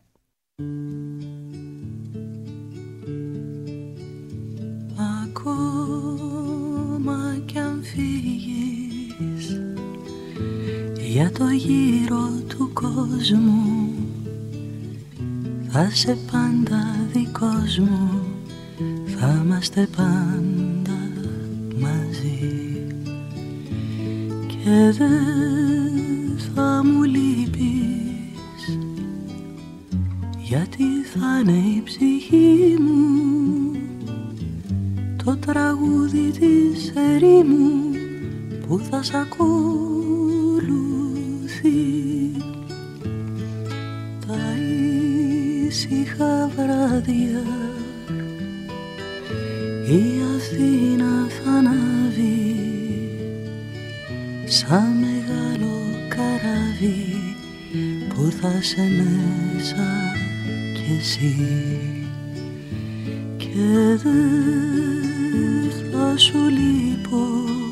Ακόμα κι αν φύγεις για το γύρο του κόσμου, θα σε πάντα δικός μου, θα είμαστε πάντα μαζί. Και δεν θα μου λείπεις, γιατί θα είναι η ψυχή μου το τραγούδι της ερήμου που θα σ' ακολουθεί. Τα ήσυχα βράδια η Αθήνα θα ανάβει σαν μεγάλο καράβι που θα σε μέσα κι εσύ. Και δεν θα σου λείπω,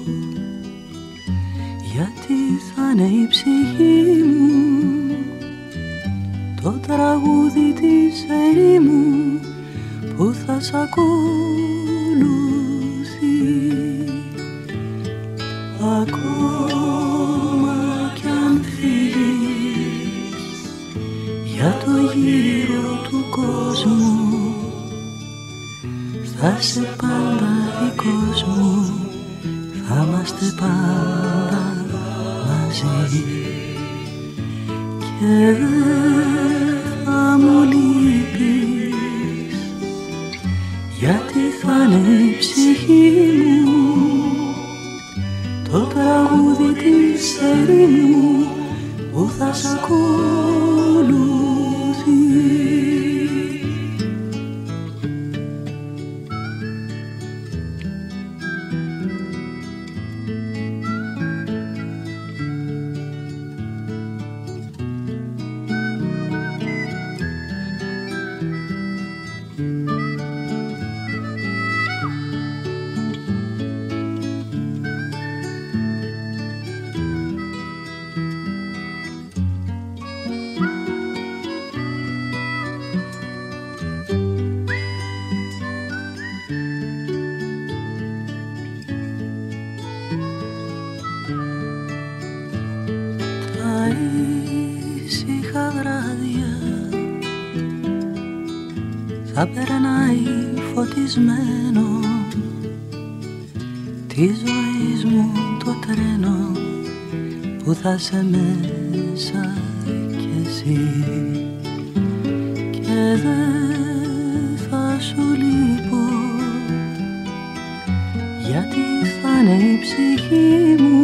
γιατί θα είναι η ψυχή μου το τραγούδι της ερήμου που θα σ' ακολουθεί. Ακόμα κι αν φύγεις για το γύρο του κόσμου, θα σε πάντα δικός μου, θα είμαστε πάντα μαζί. Και δεν θα μου λείπεις, γιατί θα είναι η ψυχή μου το τραγούδι της ερήμου που θα σ' ακολουθεί. Θα περνάει φωτισμένο τη ζωής μου το τρένο που θα σε μέσα κι εσύ. Και δεν θα σου λείπω, γιατί θα είναι η ψυχή μου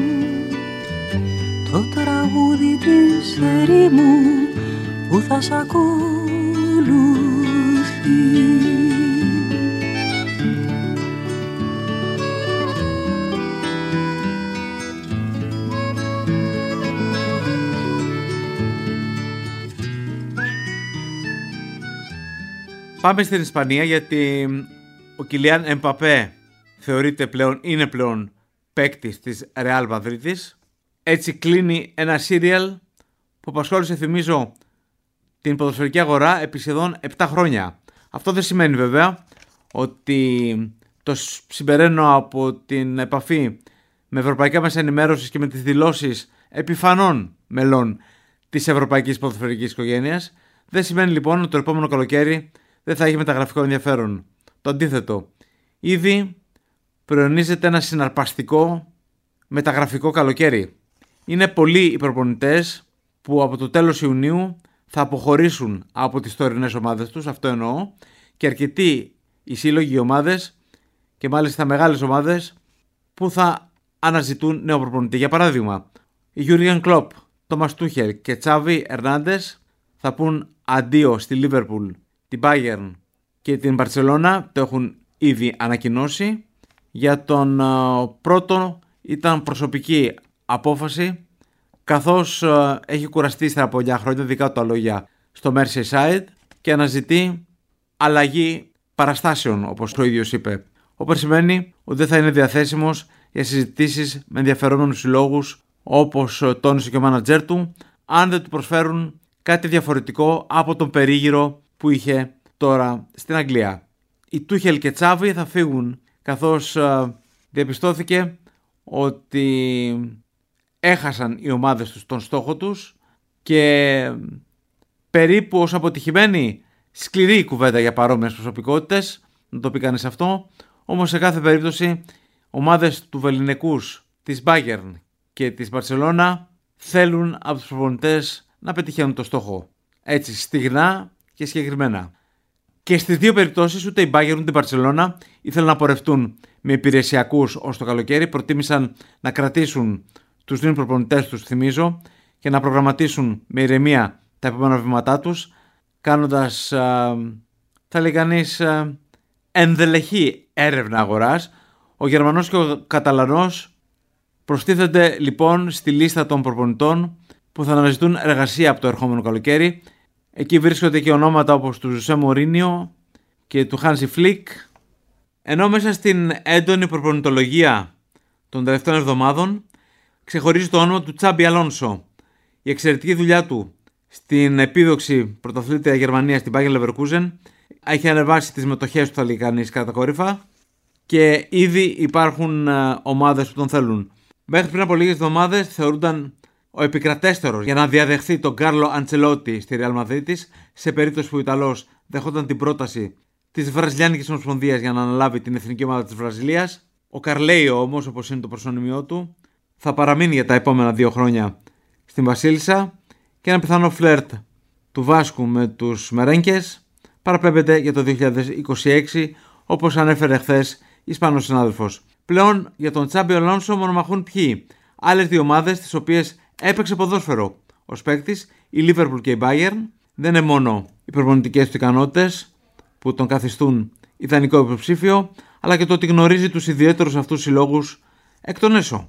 το τραγούδι της ερήμου που θα σ' ακολουθεί. Πάμε στην Ισπανία, γιατί ο Κιλιάν Εμπαπέ θεωρείται πλέον, είναι πλέον παίκτης της Ρεάλ Μαδρίτης. Έτσι κλείνει ένα σύριαλ που απασχόλησε, θυμίζω, την ποδοσφαιρική αγορά επί σχεδόν επτά χρόνια. Αυτό δεν σημαίνει βέβαια ότι το συμπεραίνω από την επαφή με ευρωπαϊκά μέσα ενημέρωσης και με τις δηλώσεις επιφανών μελών της ευρωπαϊκής ποδοσφαιρικής οικογένειας. Δεν σημαίνει λοιπόν ότι το επόμενο καλοκαίρι δεν θα έχει μεταγραφικό ενδιαφέρον. Το αντίθετο. Ήδη προαιωνίζεται ένα συναρπαστικό μεταγραφικό καλοκαίρι. Είναι πολλοί οι προπονητές που από το τέλος Ιουνίου θα αποχωρήσουν από τις τωρινές ομάδες τους, αυτό εννοώ, και αρκετοί οι σύλλογοι ομάδες και μάλιστα μεγάλες ομάδες που θα αναζητούν νέο προπονητή. Για παράδειγμα, οι Γιούργεν Κλοπ, Τόμας Τούχελ και Τσάβι Ερνάντες θα πούν αντίο στη Λίβερπουλ, την Bayern και την Μπαρτσελώνα, το έχουν ήδη ανακοινώσει. Για τον uh, πρώτο ήταν προσωπική απόφαση, καθώς uh, έχει κουραστεί ύστερα από εννιά χρόνια, δικά του τα λόγια, στο Merseyside και αναζητεί αλλαγή παραστάσεων, όπως το ίδιος είπε. Όπως σημαίνει ότι δεν θα είναι διαθέσιμος για συζητήσεις με ενδιαφερόμενους συλλόγους, όπως uh, τόνισε και ο μάνατζέρ του, αν δεν του προσφέρουν κάτι διαφορετικό από τον περίγυρο που είχε τώρα στην Αγγλία. Οι Τούχελ και Τσάβι θα φύγουν, καθώς uh, διαπιστώθηκε ότι έχασαν οι ομάδες τους τον στόχο τους και περίπου ως αποτυχημένη, σκληρή κουβέντα για παρόμοιες προσωπικότητες, να το πει κανείς αυτό, όμως σε κάθε περίπτωση ομάδες του Βεληνικούς, της Bayern και της Μπαρσελώνα θέλουν από τους προπονητές να πετυχαίνουν το στόχο. Έτσι στιγνά και συγκεκριμένα. Και στις δύο περιπτώσεις ούτε η Bayern ούτε η Μπαρσελώνα ήθελαν να πορευτούν με υπηρεσιακούς ως το καλοκαίρι, προτίμησαν να κρατήσουν τους δύο προπονητές τους, θυμίζω, και να προγραμματίσουν με ηρεμία τα επόμενα βήματά τους, κάνοντας, α, θα λέει κανείς, α, ενδελεχή έρευνα αγοράς. Ο Γερμανός και ο Καταλανός προστίθενται λοιπόν στη λίστα των προπονητών που θα αναζητούν εργασία από το ερχόμενο καλοκαίρι. Εκεί βρίσκονται και ονόματα όπως του Ζωσέ Μορίνιο και του Χάνσι Φλικ, ενώ μέσα στην έντονη προπονητολογία των τελευταίων εβδομάδων ξεχωρίζει το όνομα του Τσάμπι Αλόνσο. Η εξαιρετική δουλειά του στην επίδοξη πρωταθλήτρια Γερμανία στην Bayer Leverkusen έχει ανεβάσει τις μετοχές του, θα λέει κανείς, κατακόρυφα, και ήδη υπάρχουν ομάδες που τον θέλουν. Μέχρι πριν από λίγες εβδομάδες θεωρούνταν ο επικρατέστερος για να διαδεχθεί τον Κάρλο Αντσελότη στη Ρεάλ Μαδρίτης, σε περίπτωση που ο Ιταλός δεχόταν την πρόταση της Βραζιλιάνικης Ομοσπονδίας για να αναλάβει την εθνική ομάδα της Βραζιλίας. Ο Καρλέιο όμως, όπως είναι το προσωνυμιό του, θα παραμείνει για τα επόμενα δύο χρόνια στην Βασίλισσα και ένα πιθανό φλερτ του Βάσκου με τους Μερένκες παραπέμπεται για το δύο χιλιάδες είκοσι έξι, όπως ανέφερε χθες Ισπανός συνάδελφος. Πλέον για τον Τσάμπι Αλόνσο μονομαχούν ποιοι? Άλλες δύο ομάδες τις οποίες έπαιξε ποδόσφαιρο ως παίκτης, η Liverpool και η Bayern. Δεν είναι μόνο οι προπονητικές του ικανότητες που τον καθιστούν ιδανικό υποψήφιο, αλλά και το ότι γνωρίζει τους ιδιαίτερους αυτούς συλλόγους εκ των έσω.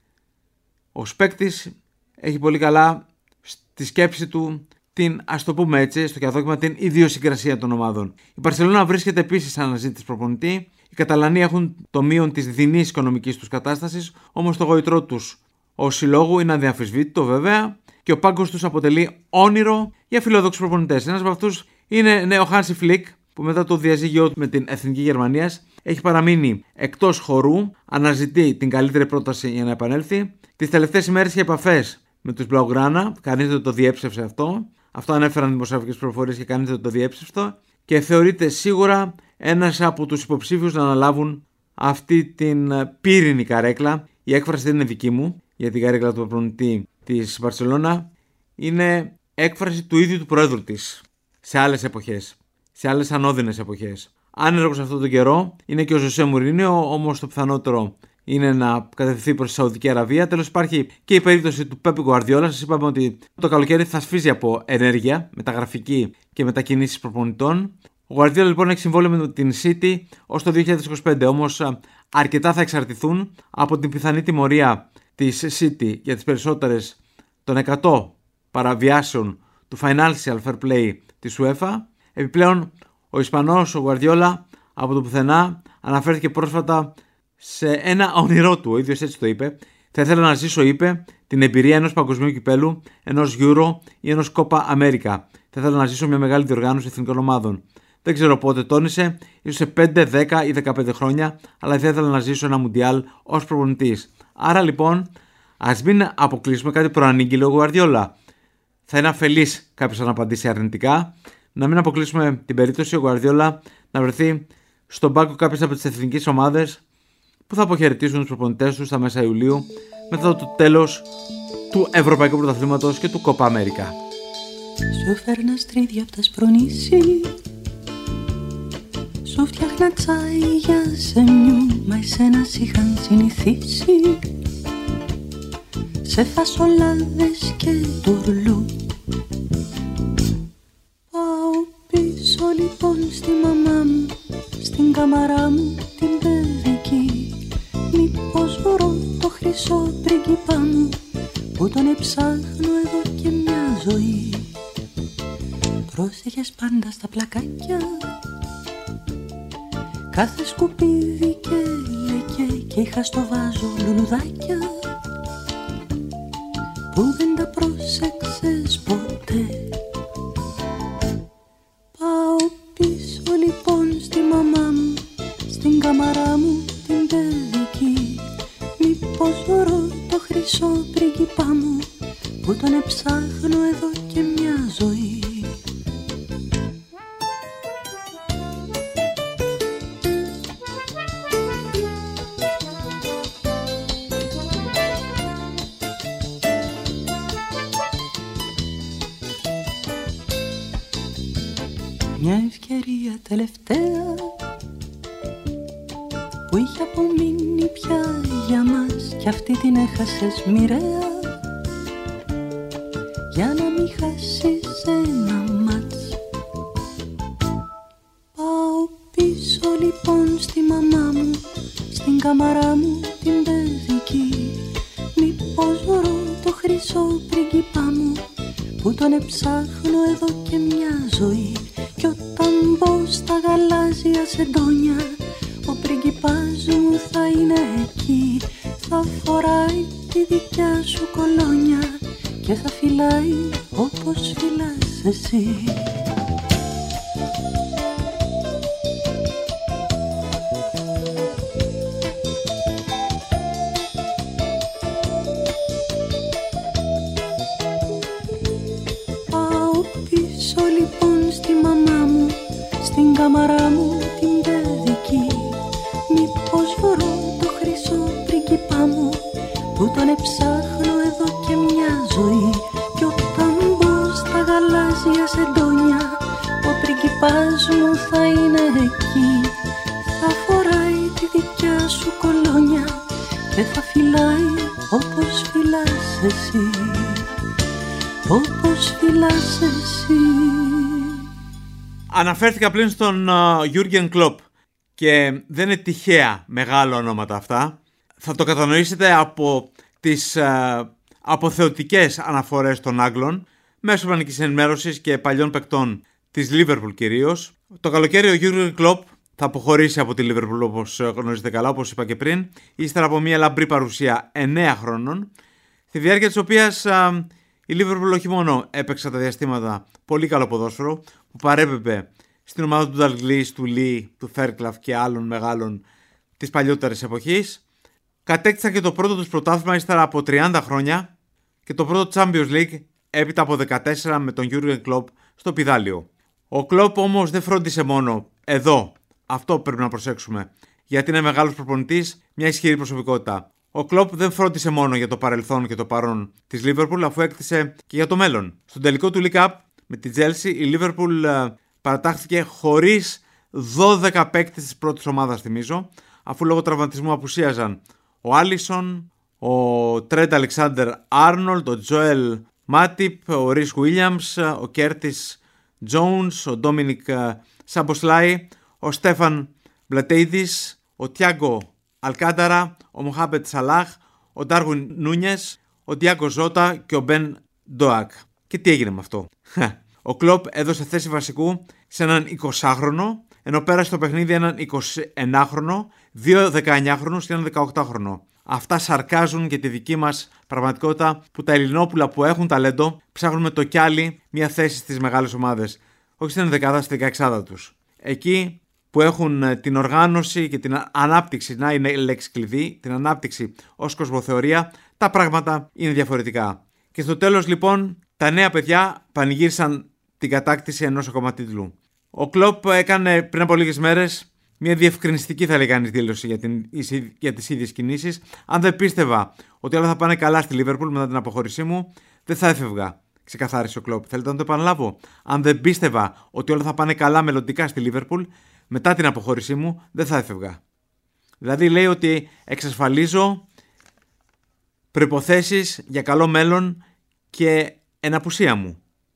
Ως παίκτης έχει πολύ καλά στη σκέψη του την, ας το πούμε έτσι, στο διαδόκιμα, την ιδιοσυγκρασία των ομάδων. Η Μπαρσελόνα βρίσκεται επίσης σε αναζήτηση προπονητή. Οι Καταλανοί έχουν το μείον της δεινής οικονομικής τους κατάστασης, όμως το γοητρό τους ως συλλόγου είναι αδιαμφισβήτητο βέβαια και ο πάγκος τους αποτελεί όνειρο για φιλόδοξους προπονητές. Ένας από αυτούς είναι ναι, ο Χάνσι Φλικ, που μετά το διαζύγιο του με την Εθνική Γερμανίας έχει παραμείνει εκτός χορού, αναζητεί την καλύτερη πρόταση για να επανέλθει. Τις τελευταίες ημέρες είχε επαφές με τους Μπλαουγκράνα, κανείς δεν το διέψευσε αυτό. Αυτό ανέφεραν οι δημοσιογραφικές πληροφορίες και κανείς δεν το διέψευσε. Και θεωρείται σίγουρα ένας από τους υποψήφιους να αναλάβουν αυτή την πύρινη καρέκλα. Η έκφραση δεν είναι δική μου για την καρέκλα του προπονητή της Μπαρσελόνα. Είναι έκφραση του ίδιου του πρόεδρου της σε άλλες εποχές, σε άλλες ανώδυνες εποχές. Άνεργος αυτόν τον καιρό είναι και ο Ζωσέ Μουρίνιο, όμως το πιθανότερο είναι να κατευθυνθεί προς τη Σαουδική Αραβία. Τέλος, υπάρχει και η περίπτωση του Πέπ Γκουαρδιόλα. Σας είπαμε ότι το καλοκαίρι θα σφίζει από ενέργεια μεταγραφική και μετακινήσεις προπονητών. Ο Guardiola λοιπόν έχει συμβόλαιο με την City ως το δύο χιλιάδες είκοσι πέντε, όμως αρκετά θα εξαρτηθούν από την πιθανή τιμωρία της City για τις περισσότερες των εκατό παραβιάσεων του Financial Fair Play της UEFA. Επιπλέον, ο Ισπανός, ο Guardiola, από το πουθενά αναφέρθηκε πρόσφατα σε ένα όνειρό του, ο ίδιος έτσι το είπε. Θα ήθελα να ζήσω, είπε, την εμπειρία ενός παγκοσμίου κυπέλου, ενός Euro ή ενός Copa America. Θα ήθελα να ζήσω μια μεγάλη διοργάνωση εθνικών ομάδων. Δεν ξέρω πότε, τόνισε, ίσως σε πέντε, δέκα ή δεκαπέντε χρόνια, αλλά θα ήθελα να ζήσω ένα Μουντιάλ ως προπονητής. Άρα λοιπόν, ας μην αποκλείσουμε κάτι προανήγγειλο ο Guardiola. Θα είναι αφελής κάποιος να απαντήσει αρνητικά. Να μην αποκλείσουμε την περίπτωση ο Guardiola να βρεθεί στον πάγκο κάποιες από τις εθνικές ομάδες που θα αποχαιρετήσουν τους προπονητές τους στα μέσα Ιουλίου μετά το τέλος του Ευρωπαϊκού Πρωταθλήματος και του Copa America. Σου φέρνα στρίδια απ' τα σπρονήσι, σου φτιάχνα τσάι για σεμιού, μα εσένα σ' είχαν συνηθίσει σε φασολάδες και τουρλού. Πάω πίσω λοιπόν στη μαμά μου, στην καμαρά μου την παιδική, μήπως βρω το χρυσό πρίγκιπα μου που τον εψάχνω εδώ και μια ζωή. Πρόσεχες πάντα στα πλακάκια, κάθε σκουπίδι και λεκέ, και είχα στο βάζο λουλουδάκια που δεν τα πρόσεξες ποτέ. Πάω πίσω λοιπόν στη μαμά μου, στην καμαρά μου την παιδική, μήπως βρω το χρυσό πρίγκιπα μου που τον εψάχνω εδώ και μια ζωή. Μια ευκαιρία τελευταία που είχε απομείνει πια για μας, κι αυτή την έχασες μοιραία για να μην χάσεις ένα μάτς. Πάω πίσω λοιπόν στη μαμά μου, στην καμαρά μου την παιδική, μήπως βρω το χρυσό πρίγκιπα μου που τον εψάχνω εδώ και μια ζωή. Κι όταν μπω στα γαλάζια σεντόνια, ο πρίγκιπάς μου θα είναι εκεί, θα φοράει τη δικιά σου κολόνια και θα φυλάει όπως φυλάς εσύ. Καμαρά μου την παιδική, μήπως βρω το χρυσό πρίγκιπα μου που τον εψάχνω εδώ και μια ζωή. Κι όταν μπω στα γαλάζια σεντόνια, ο πρίγκιπάς μου θα είναι εκεί, θα φοράει τη δικιά σου κολόνια και θα φυλάει όπως φυλάς εσύ, όπως φυλάς εσύ. Αναφέρθηκα πλην στον Jürgen Klopp και δεν είναι τυχαία μεγάλα ονόματα αυτά. Θα το κατανοήσετε από τις uh, αποθεωτικές αναφορές των Άγγλων μέσω πανικής ενημέρωσης και παλιών παικτών της Liverpool κυρίως. Το καλοκαίρι ο Jürgen Klopp θα αποχωρήσει από τη Liverpool, όπως γνωρίζετε καλά, όπως είπα και πριν, ύστερα από μια λαμπρή παρουσία εννέα χρόνων, στη διάρκεια της οποίας uh, η Liverpool όχι μόνο έπαιξε τα διαστήματα πολύ καλό ποδόσφαιρο, που παρέπεπε στην ομάδα του Dalglish, του Lee, του Fairclough και άλλων μεγάλων της παλιότερης εποχής, κατέκτησαν και το πρώτο τους πρωτάθλημα ύστερα από τριάντα χρόνια και το πρώτο Champions League έπειτα από δεκατέσσερα με τον Jürgen Klopp στο πηδάλιο. Ο Klopp όμως δεν φρόντισε μόνο εδώ, αυτό πρέπει να προσέξουμε, γιατί είναι μεγάλος προπονητής, μια ισχυρή προσωπικότητα. Ο Klopp δεν φρόντισε μόνο για το παρελθόν και το παρόν της Liverpool, αφού έκτισε και για το μέλλον. Στον τελικό του League Cup με τη Chelsea, η Liverpool uh, παρατάχθηκε χωρίς δώδεκα παίκτες της πρώτης ομάδας, θυμίζω, αφού λόγω τραυματισμού απουσίαζαν ο Άλισον, ο Trent Alexander-Arnold, ο Joel Matip, ο Rhys Williams, ο Curtis Jones, ο Dominic Σαμποσλάι, ο Στέφαν Μπλατέιδης, ο Τιάγκο Αλκάνταρα, ο Μοχάμπετ Σαλάχ, ο Ντάρουιν Νούνιες, ο Ντιάγκο Ζότα και ο Μπεν Ντόακ. Και τι έγινε με αυτό? Ο Κλοπ έδωσε θέση βασικού σε έναν εικοσάχρονο, ενώ πέρασε το παιχνίδι έναν εικοσιενάχρονο, δύο δεκαεννιάχρονους και έναν δεκαοκτάχρονο. Αυτά σαρκάζουν και τη δική μας πραγματικότητα, που τα Ελληνόπουλα που έχουν ταλέντο ψάχνουν με το κι άλλοι μια θέση στις μεγάλες ομάδες, όχι στην ενδεκάδα, στη δεκαεξάδα τους. Εκεί που έχουν την οργάνωση και την ανάπτυξη, να είναι λέξη κλειδί, την ανάπτυξη ως κοσμοθεωρία, τα πράγματα είναι διαφορετικά. Και στο τέλος λοιπόν τα νέα παιδιά πανηγύρισαν την κατάκτηση ενός ακόμα τίτλου. Ο Κλοπ έκανε πριν από λίγες μέρες μια διευκρινιστική, θα λέγανε, δήλωση για, την, για τις ίδιες κινήσεις. Αν δεν πίστευα ότι όλα θα πάνε καλά στη Λίβερπουλ μετά την αποχώρησή μου, δεν θα έφευγα. Ξεκαθάρισε ο Κλοπ. Θέλετε να το επαναλάβω? Αν δεν πίστευα ότι όλα θα πάνε καλά μελλοντικά στη Λίβερπουλ μετά την αποχώρησή μου, δεν θα έφευγα. Δηλαδή λέει ότι εξασφαλίζω προϋποθέσεις για καλό μέλλον και εν απουσία μου.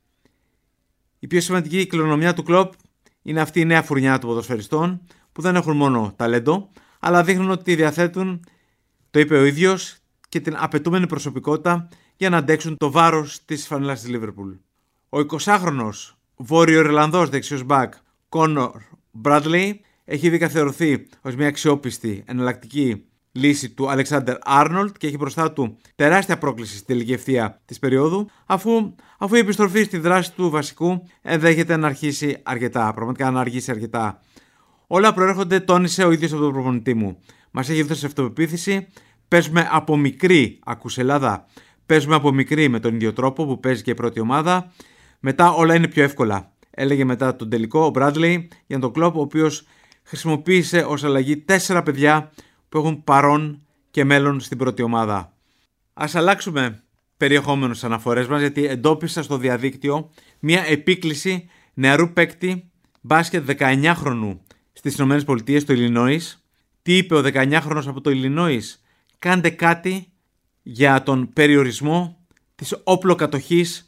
Η πιο σημαντική κληρονομιά του Κλοπ είναι αυτή η νέα φουρνιά των ποδοσφαιριστών που δεν έχουν μόνο ταλέντο, αλλά δείχνουν ότι διαθέτουν, το είπε ο ίδιος, και την απαιτούμενη προσωπικότητα για να αντέξουν το βάρος της φανέλας της Λίβερπουλ. Ο εικοσάχρονος Βόρειο-Ιρλανδός δεξιός μπακ Κόνορ Μπράντλεϊ έχει ήδη καθιερωθεί ως μια αξιόπιστη εναλλακτική λύση του Αλεξάντερ Άρνολτ και έχει μπροστά του τεράστια πρόκληση στη τελική ευθεία της περίοδου, αφού, αφού η επιστροφή στη δράση του βασικού ενδέχεται να αρχίσει αρκετά, πραγματικά να αργήσει αρκετά. Όλα προέρχονται, τόνισε ο ίδιος από τον προπονητή μου. Μας έχει δώσει αυτοπεποίθηση, παίζουμε από μικρή, ακούς Ελλάδα, παίζουμε από μικρή με τον ίδιο τρόπο που παίζει και η πρώτη ομάδα, μετά όλα είναι πιο εύκολα. Έλεγε μετά τον τελικό ο Μπράντλεϊ για τον Κλοπ, ο οποίος χρησιμοποίησε ως αλλαγή τέσσερα παιδιά που έχουν παρόν και μέλλον στην πρώτη ομάδα. Ας αλλάξουμε περιεχόμενο στις αναφορές μας, γιατί εντόπισα στο διαδίκτυο μια επίκληση νεαρού παίκτη μπάσκετ δεκαεννιάχρονου στις ΗΠΑ, στο Ιλινόις. Τι είπε ο δεκαεννιάχρονος από το Ιλινόις? Κάντε κάτι για τον περιορισμό της όπλοκατοχής.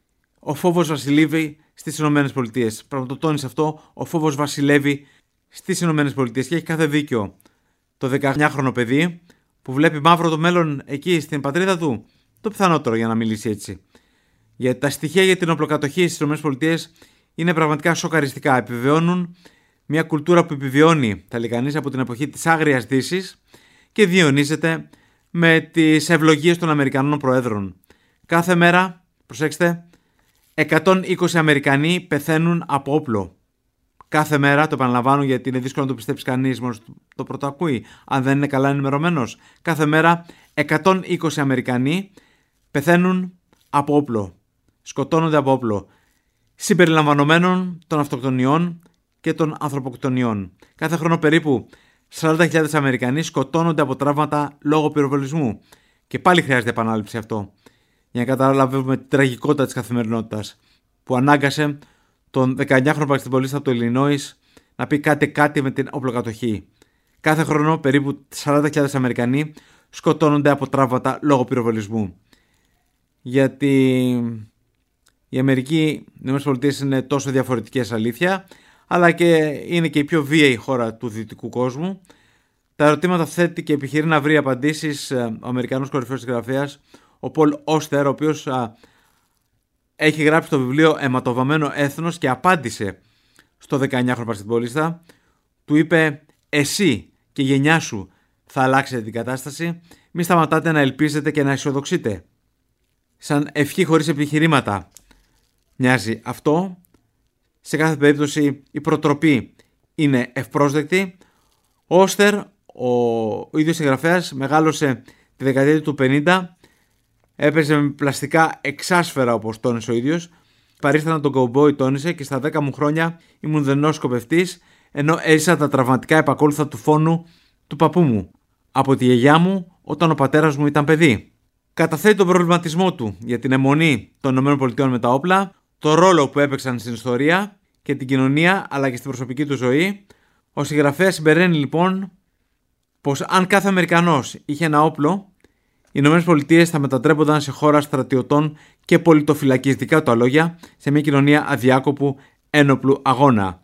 Ο φόβος βασιλεύει στις ΗΠΑ. Πράγμα το τόνισε αυτό, ο φόβος βασιλεύει στις ΗΠΑ και έχει κάθε δίκιο. Το δεκαεννιάχρονο παιδί που βλέπει μαύρο το μέλλον εκεί στην πατρίδα του, το πιθανότερο για να μιλήσει έτσι. Γιατί τα στοιχεία για την οπλοκατοχή στις ΗΠΑ είναι πραγματικά σοκαριστικά. Επιβεβαιώνουν μια κουλτούρα που επιβιώνει, θα λέει κανείς, από την εποχή της Άγριας Δύσης και διαιωνίζεται με τις ευλογίες των Αμερικανών προέδρων. Κάθε μέρα, προσέξτε, εκατόν είκοσι Αμερικανοί πεθαίνουν από όπλο. Κάθε μέρα, το επαναλαμβάνω γιατί είναι δύσκολο να το πιστέψει κανείς μόνος το πρώτο ακούει, αν δεν είναι καλά ενημερωμένος. Κάθε μέρα εκατόν είκοσι Αμερικανοί πεθαίνουν από όπλο. Σκοτώνονται από όπλο. Συμπεριλαμβανομένων των αυτοκτονιών και των ανθρωποκτονιών. Κάθε χρόνο περίπου σαράντα χιλιάδες Αμερικανοί σκοτώνονται από τραύματα λόγω πυροβολισμού. Και πάλι χρειάζεται επανάληψη αυτό, για να καταλάβουμε την τραγικότητα της καθημερινότητας που ανάγκασε τον δεκαεννιάχρονο μπασκετμπολίστα από το Ιλινόις να πει κάτι κάτι με την όπλοκατοχή. Κάθε χρόνο περίπου σαράντα χιλιάδες Αμερικανοί σκοτώνονται από τραύματα λόγω πυροβολισμού. Γιατί η Αμερική, οι ΗΠΑ είναι τόσο διαφορετικές, αλήθεια, αλλά και είναι και η πιο βίαιη χώρα του δυτικού κόσμου. Τα ερωτήματα θέτει και επιχειρεί να βρει απαντήσεις ο Αμερικανός κορυφαίος συγγραφέας, ο Πολ Όστερ, ο οποίος α, έχει γράψει το βιβλίο «Αιματοβαμμένο έθνος» και απάντησε στο δεκαεννιάχρονο μπασκετμπολίστα. Του είπε: «Εσύ και η γενιά σου θα αλλάξετε την κατάσταση. Μη σταματάτε να ελπίζετε και να αισιοδοξείτε». Σαν ευχή χωρίς επιχειρήματα μοιάζει αυτό. Σε κάθε περίπτωση η προτροπή είναι ευπρόσδεκτη. Ο Όστερ, ο, ο ίδιος συγγραφέας, μεγάλωσε τη δεκαετία του πενήντα, έπαιζε με πλαστικά εξάσφαιρα, όπως τόνισε ο ίδιος. Παρίστανα τον κοουμπόι, τόνισε, και στα δέκα μου χρόνια ήμουν δενός σκοπευτής, ενώ έζησα τα τραυματικά επακόλουθα του φόνου του παππού μου από τη γιαγιά μου όταν ο πατέρας μου ήταν παιδί. Καταθέτει τον προβληματισμό του για την αιμονή των ΗΠΑ με τα όπλα, το ρόλο που έπαιξαν στην ιστορία και την κοινωνία αλλά και στην προσωπική του ζωή. Ο συγγραφέας συμπεραίνει λοιπόν πως αν κάθε Αμερικανός είχε ένα όπλο, οι ΗΠΑ θα μετατρέπονταν σε χώρα στρατιωτών και πολιτοφυλακής, δικά του τα λόγια, σε μια κοινωνία αδιάκοπου ένοπλου αγώνα.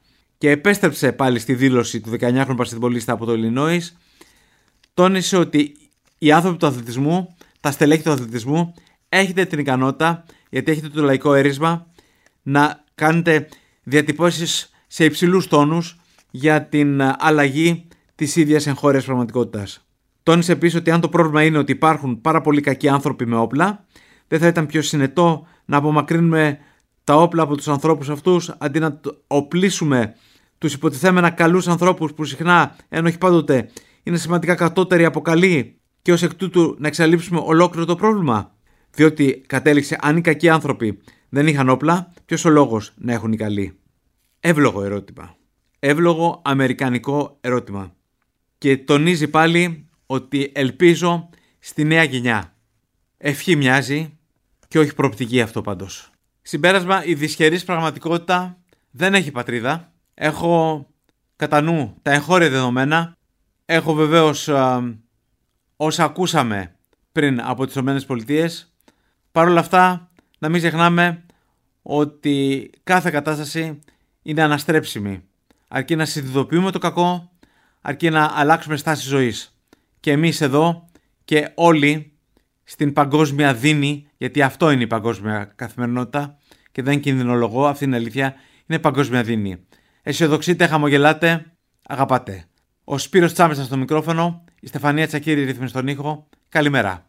και επέστρεψε πάλι στη δήλωση του δεκαεννιάχρονου μπασκετμπολίστα από το Illinois, τόνισε ότι οι άνθρωποι του αθλητισμού, τα στελέχη του αθλητισμού, έχετε την ικανότητα, γιατί έχετε το λαϊκό έρισμα, να κάνετε διατυπώσεις σε υψηλούς τόνους για την αλλαγή της ίδιας εγχώριας πραγματικότητας. Τόνισε επίσης ότι αν το πρόβλημα είναι ότι υπάρχουν πάρα πολλοί κακοί άνθρωποι με όπλα, δεν θα ήταν πιο συνετό να απομακρύνουμε τα όπλα από τους ανθρώπους αυτούς, αντί να οπλίσουμε τους υποτιθέμενα καλούς ανθρώπους που συχνά, ενώ όχι πάντοτε, είναι σημαντικά κατώτεροι από καλοί, και ως εκ τούτου να εξαλείψουμε ολόκληρο το πρόβλημα. Διότι κατέληξε, αν οι κακοί άνθρωποι δεν είχαν όπλα, ποιος ο λόγος να έχουν οι καλοί? Εύλογο ερώτημα. Εύλογο αμερικανικό ερώτημα. Και τονίζει πάλι ότι ελπίζω στη νέα γενιά. Ευχή μοιάζει και όχι προοπτική αυτό πάντως. Συμπέρασμα, η δυσχερής πραγματικότητα δεν έχει πατρίδα. Έχω κατά νου τα εγχώρια δεδομένα. Έχω βεβαίως α, όσα ακούσαμε πριν από τις ΗΠΑ. Παρ' όλα αυτά, να μην ξεχνάμε ότι κάθε κατάσταση είναι αναστρέψιμη. Αρκεί να συνειδητοποιούμε το κακό, αρκεί να αλλάξουμε στάση ζωής. Και εμείς εδώ και όλοι στην παγκόσμια δίνη, γιατί αυτό είναι η παγκόσμια καθημερινότητα και δεν κινδυνολογώ, αυτή είναι η αλήθεια, είναι παγκόσμια δίνη. Αισιοδοξείτε, χαμογελάτε, αγαπάτε. Ο Σπύρος Τσάμεσας στο μικρόφωνο, η Στεφανία Τσακίρη ρύθμισε στον ήχο. Καλημέρα.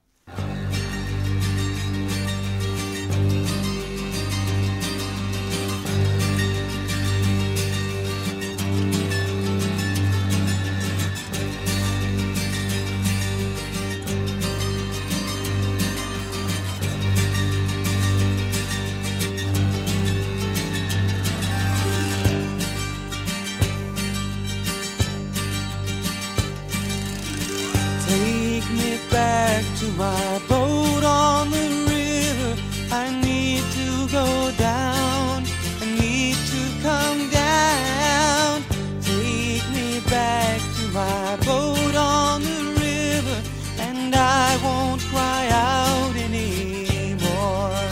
My boat on the river, I need to go down, I need to come down. Take me back to my boat on the river, and I won't cry out anymore.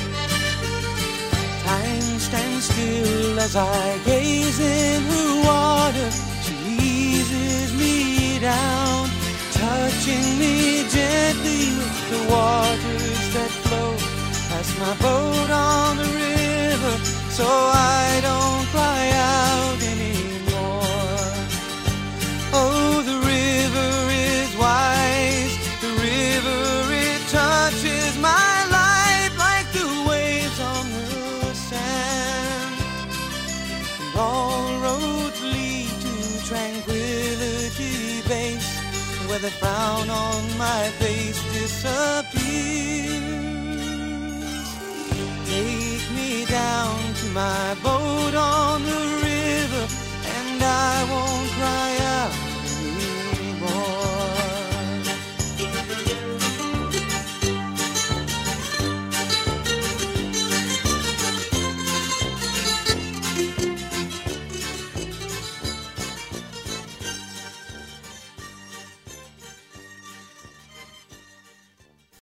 Time stands still as I gaze in her water, she eases me down, touching me gently with the waters that flow past my boat on the river, so I don't cry out anymore. Oh, the river is wise, the river, it touches my life like the waves on the sand, and all roads lead to Tranquility Base, where the frown on my face disappears. Take me down to my boat on